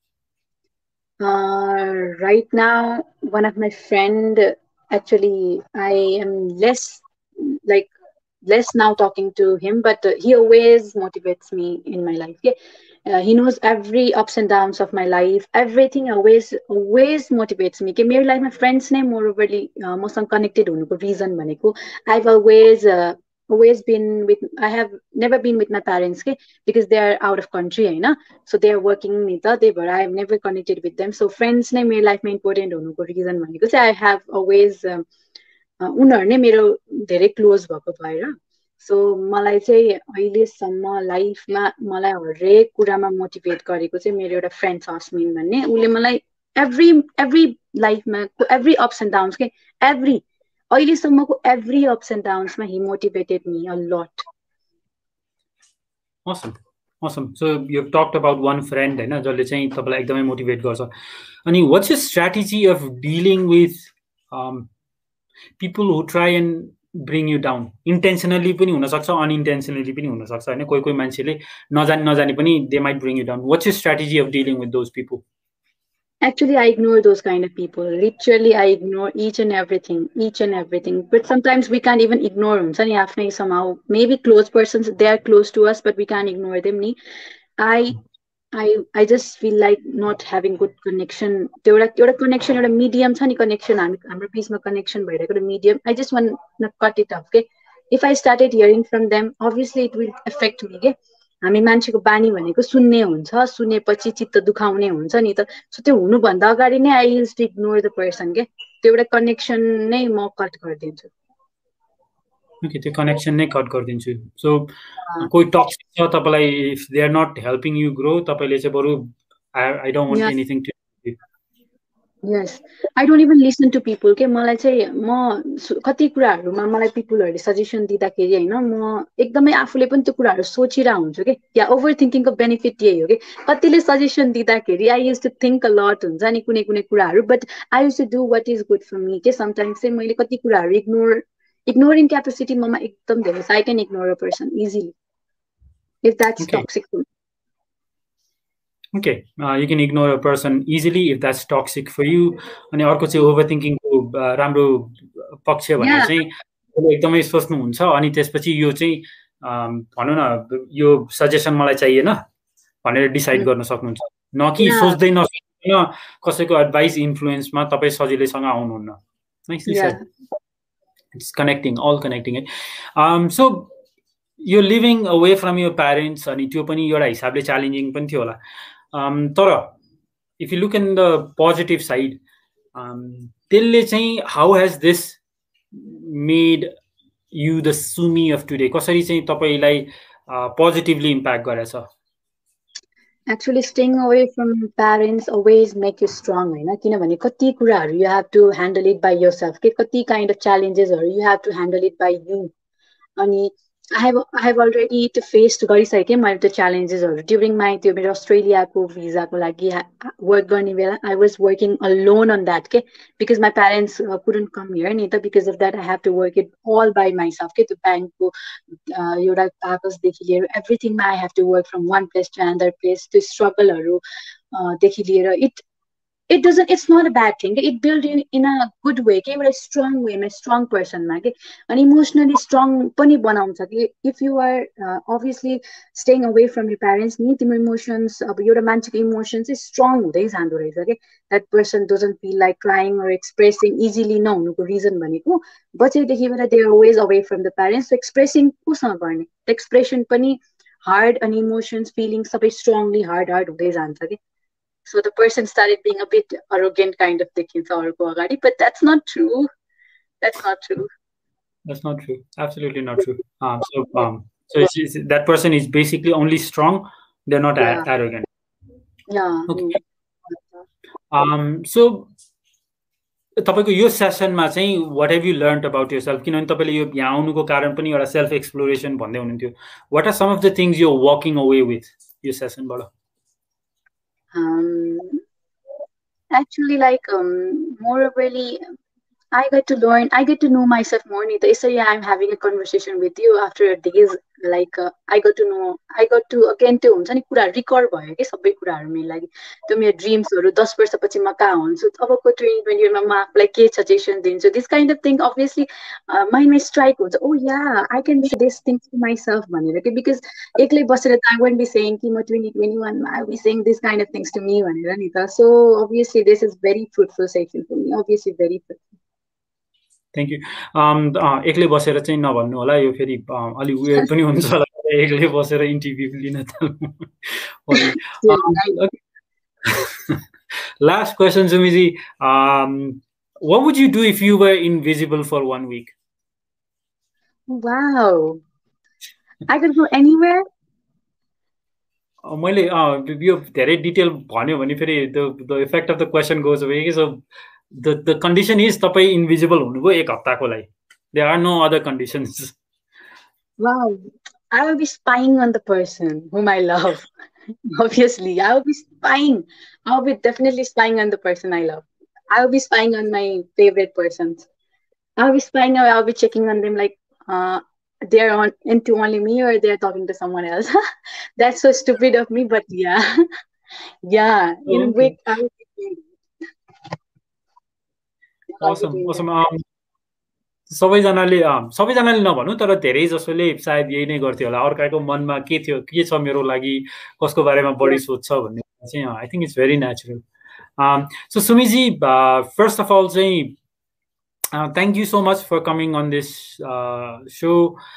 S2: Uh, right now, one of my friend, actually, I am less, like, less now talking to him, but uh, he always motivates me in my life. Yeah? Uh, he knows every ups and downs of my life. Everything always, always motivates me. Okay? My life, my friends name moreoverly, uh, most unconnected reason bhaneko. I've always, uh, always been with, I have never been with my parents, okay? Because they are out of country, you know? So they are working with the but I have never connected with them. So friends name my life important reason because I have always um, उनीहरु नै मेरो धेरै close भएको भएर so मलाई चाहिँ अहिलेसम्म लाइफमा मलाई हरेक कुरामा मोटिभेट गरेको चाहिँ मेरो एउटा फ्रेन्ड छ अस्मिन भन्ने उले मलाई एभ्री एभ्री लाइफमा एभ्री अप्स एन्ड डाउन्स के एभ्री अहिलेसम्मको एभ्री अप्स एन्ड डाउन्समा he motivated me a lot.
S1: Awesome. Awesome. So you've talked about one friend हैन जसले चाहिँ तपाईलाई एकदमै मोटिभेट गर्छ. अनि what's your strategy of dealing with um, people who try and bring you down? Intentionally पनि हुन सक्छ unintentionally पनि हुन सक्छ हैन कोही कोही मान्छेले नजानी नजानी पनि they might bring you down. What's your strategy of dealing with those people?
S2: Actually, I ignore those kind of people. Literally, I ignore each and everything, each and everything. But sometimes we can't even ignore them. Somehow, maybe close persons, they are close to us, but we can't ignore them. I, I, I just feel like not having good connection. There a connection, a medium, connection. I'm a piece of connection, but I got a medium. I just want to cut it off. Okay, if I started hearing from them, obviously it will affect me. Okay. हामी मान्छेको बानी भनेको सुन्ने हुन्छ सुनेपछि चित्त दुखाउने हुन्छ नि त सो त्यो हुनु भन्दा अगाडि नै I use to ignore the person के त्यो एउटा कनेक्सन नै म कट गरिदिन्छु.
S1: ओके त्यो कनेक्सन नै कट गरिदिन्छु. सो कोही टक्सिक छ तपाईलाई if they are not helping you grow तपाईले चाहिँ बरु I don't want anything to
S2: Yes, I don't even listen to people. के मलाई चाहिँ म कति कुराहरुमा मलाई पिपलहरुले सजेसन दिँदाखेरि हैन म एकदमै आफूले पनि त्यो कुराहरु सोचिरा हुन्छु के या ओभर थिंकिङको बेनिफिट यही हो के कतिले सजेसन दिँदाखेरि I use to think a lot हुन्छ नि कुनै कुनै कुराहरु but I use to do what is good for me के समटाइम्स चाहिँ मैले कति कुराहरु इग्नोर इग्नोरिङ क्यापेसिटी ममा एकदम धेरै छ. I can ignore a person easily if that's toxic.
S1: Okay, uh, you can ignore a person easily if that's toxic for you. अनि अर्को चाहिँ ओभरथिंकिङ को राम्रो पक्ष भने चाहिँ एकदमै सोच्नु हुन्छ अनि त्यसपछि यो चाहिँ भनौं न यो सजेसन मलाई चाहिएन भनेर डिसाइड गर्न सक्नुहुन्छ न कि सोच्दै नसोच्न कसैको एडभाइस इन्फ्लुएन्समा तपाई सजिलैसँग आउनुहुन्न. Nicely said. It's connecting, all connecting. Um, so you're living away from your parents अनि त्यो पनि एउटा हिसाबले च्यालेन्जिङ पनि थियो होला. Um, तर if you look in the positive side, um, त्यसले चाहिँ how has this made you the Sumi of today? कसरी चाहिँ तपाईलाई positively impact गरेछ?
S2: Actually, staying away from parents always make you strong, होइन किनभने कति कुराहरू you have to handle it by yourself के कति kind of challenges you have to handle it by you. अनि I have I have already to face गरिसकेँ मैले त्यो challengesहरू during my त्यो मेरो अस्ट्रेलियाको भिजाको लागि work गर्ने बेला I was working alone on that के because my parents uh, couldn't come here नि त because of that I have to work it all by myself के त्यो ब्याङ्कको एउटा कागजदेखि लिएर everything I have to work from one place to another place त्यो स्ट्रगलहरू देखि लिएर it it doesn't it's not a bad thing it built you in a good way के एउटा strong way मा strong person मा के अनि emotionally strong पनि बनाउँछ कि if you are uh, obviously staying away from your parents नि तिम्रो emotions अब एउटा मान्छेको emotions चाहिँ strong हुँदै जाँदो रहेछ के that person doesn't feel like crying or expressing easily नहुनुको reason भनेको बच्चैदेखिबाट they are always away from the parents so expressing कोसँग गर्ने expression पनि hard अनि emotions feelings सबै strongly hard hard हुँदै जान्छ के So the person started being a bit arrogant kind of thinking, but that's not true. That's not true.
S1: That's not true. Absolutely not true. Um, so um, so it's, it's, that person is basically only strong. They're not yeah. arrogant.
S2: Yeah.
S1: Okay. Um, so तपाईको यो सेसनमा चाहिँ what have you learned about yourself? किनभने तपाईले यो यहाँ आउनुको कारण पनि एउटा सेल्फ एक्सप्लोरेसन भन्दै हुनुहुन्थ्यो. What are some of the things you're walking away with यो सेसनबाट?
S2: Um, actually, like um, more really, I get to learn, I get to know myself more. So yeah, I'm having a conversation with you after days. Like uh, I got to know, I got to again to हुन्छ नि कुरा record भयो के सबै कुराहरू मेरो लागि त्यो मेरो ड्रिम्सहरू दस वर्षपछि म कहाँ हुन्छु अबको ट्वेन्टी ट्वेन्टी वानमा म आफूलाई के सजेसन दिन्छु this kind of thing obviously माइन्डमा स्ट्राइक हुन्छ oh yeah I can say this things to myself भनेर के बिकज एक्लै बसेर त आई वन्ट बी सेइङ कि म ट्वेन्टी ट्वेन्टी वानमा I be saying this kind of things to me भनेर नि त so obviously this is very fruitful section for me obviously very fruitful
S1: thank you एक्लै बसेर चाहिँ नभन्नु होला यो फेरि अलिक वेयर पनि हुन्छ होला एक्लै बसेर इन्टरभ्यू लिन last question Sumiji what would you do if you were invisible for one week?
S2: Wow, I could go anywhere.
S1: मैले यो धेरै डिटेल भन्यो भने फेरि the effect of the question goes away. So the the condition is तपाईँ invisible हुनुभयो एक हप्ताको लागि. There are no other conditions.
S2: Wow, I will be spying on the person whom I love. Obviously, I will be spying. I will be definitely spying on the person I love. I will be spying on my favorite persons. I will be spying. I will be checking on them like uh, they're on into only me or they're talking to someone else. That's so stupid of me, but yeah, yeah. In a way, I will be doing that.
S1: Awesome, awesome. Um, सबैजनाले सबैजनाले नभनौँ तर धेरै जसोले सायद यही नै गर्थ्यो होला अर्काको मनमा के थियो के छ मेरो लागि कसको बारेमा बढी सोच्छ भन्ने चाहिँ I think it's very natural so Sumiji first of all चाहिँ thank you so much for coming on this so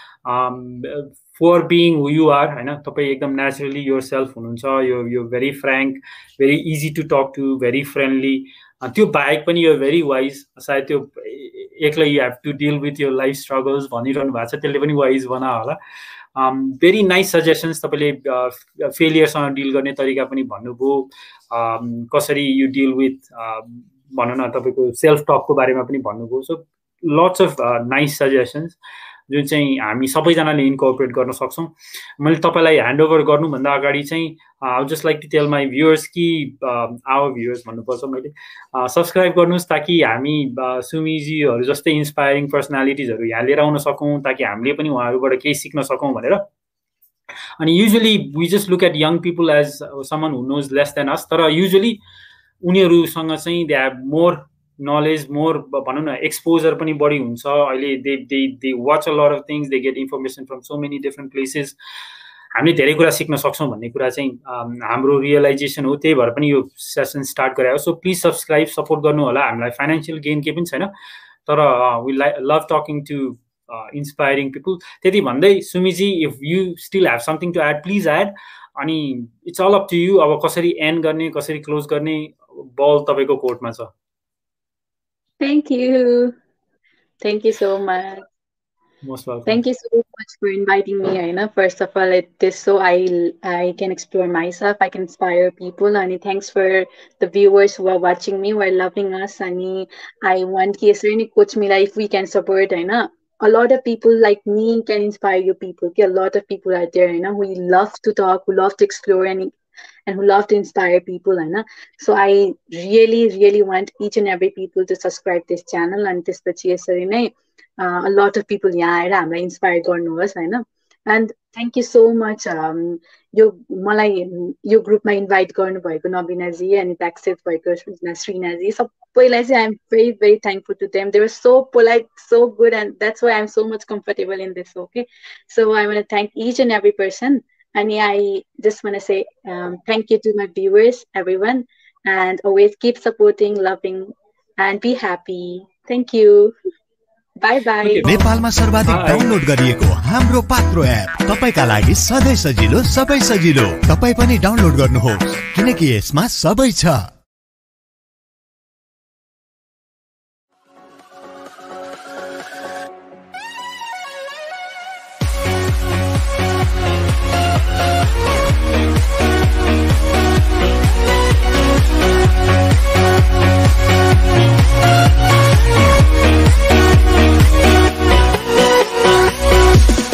S1: for being who you are होइन तपाईँ एकदम नेचुरली योर सेल्फ हुनुहुन्छ यो यो very frank very easy to talk to very friendly त्यो बाहेक पनि यो भेरी वाइज सायद त्यो एक्लै you have to deal with your life struggles भनिरहनु भएको छ त्यसले पनि वाइज बना होला भेरी नाइस सजेसन्स तपाईँले फेलियरसँग डिल गर्ने तरिका पनि भन्नुभयो कसरी यु डिल विथ भनौँ न तपाईँको सेल्फ टकको बारेमा पनि भन्नुभयो so lots of nice suggestions जुन चाहिँ हामी सबैजनाले इन्कर्पोरेट गर्न सक्छौँ मैले तपाईँलाई ह्यान्ड ओभर गर्नुभन्दा अगाडि चाहिँ I just like to tell my viewers कि आवर भ्युवर्स भन्नुपर्छ मैले सब्सक्राइब गर्नुहोस् ताकि हामी सुमिजीहरू जस्तै इन्सपायरिङ पर्सनालिटिजहरू यहाँ लिएर आउन सकौँ ताकि हामीले पनि उहाँहरूबाट केही सिक्न सकौँ भनेर अनि usually we just look at young people as someone who knows less than us तर युजली उनीहरूसँग चाहिँ they have more knowledge more भनौँ न एक्सपोजर पनि बढी हुन्छ अहिले they they they watch a lot of things they get information from so many different places हामीले धेरै कुरा सिक्न सक्छौँ भन्ने कुरा चाहिँ हाम्रो रियलाइजेसन हो त्यही भएर पनि यो सेसन स्टार्ट गरायो सो प्लिज सब्सक्राइब सपोर्ट गर्नु होला हामीलाई फाइनेन्सियल गेन केही पनि छैन तर we like love talking to inspiring people त्यति भन्दै Sumiji if you still have something to add please add अनि it's all up to you अब कसरी एन्ड गर्ने कसरी क्लोज गर्ने बल तपाईँको कोर्टमा छ
S2: Thank you. Thank you so much.
S1: Most welcome.
S2: Thank you so much for inviting me. Aina. First of all, it is so I I can explore myself. I can inspire people. And thanks for the viewers who are watching me, who are loving us. And I want to say, coach me if we can support. Aina. A lot of people like me can inspire you people. Okay? A lot of people out there, you know, who love to talk, who love to explore, and and who love to inspire people. Aina. So I really, really want each and every people to subscribe this channel. And this the Uh, a lot of people यहाँ आएर हामीलाई inspire गर्नुहोस् होइन and thank you so much यो मलाई यो ग्रुपमा invite गर्नुभएको नबिनाजी अनि एक्सेप्ट भएको श्रीनाजी सबैलाई चाहिँ I'm very very thankful to them they were so polite so good and that's why I am so much comfortable in this okay so I want thank each and every person अनि I just want say thank you to my viewers every one and always keep supporting loving and be happy thank you bye bye
S3: नेपालमा सर्वाधिक download गरिएको हाम्रो पात्रो app तपाईका लागि सधैँ सजिलो सबै सजिलो तपाई पनि डाउनलोड गर्नुहोस् किनकि यसमा सबै छ।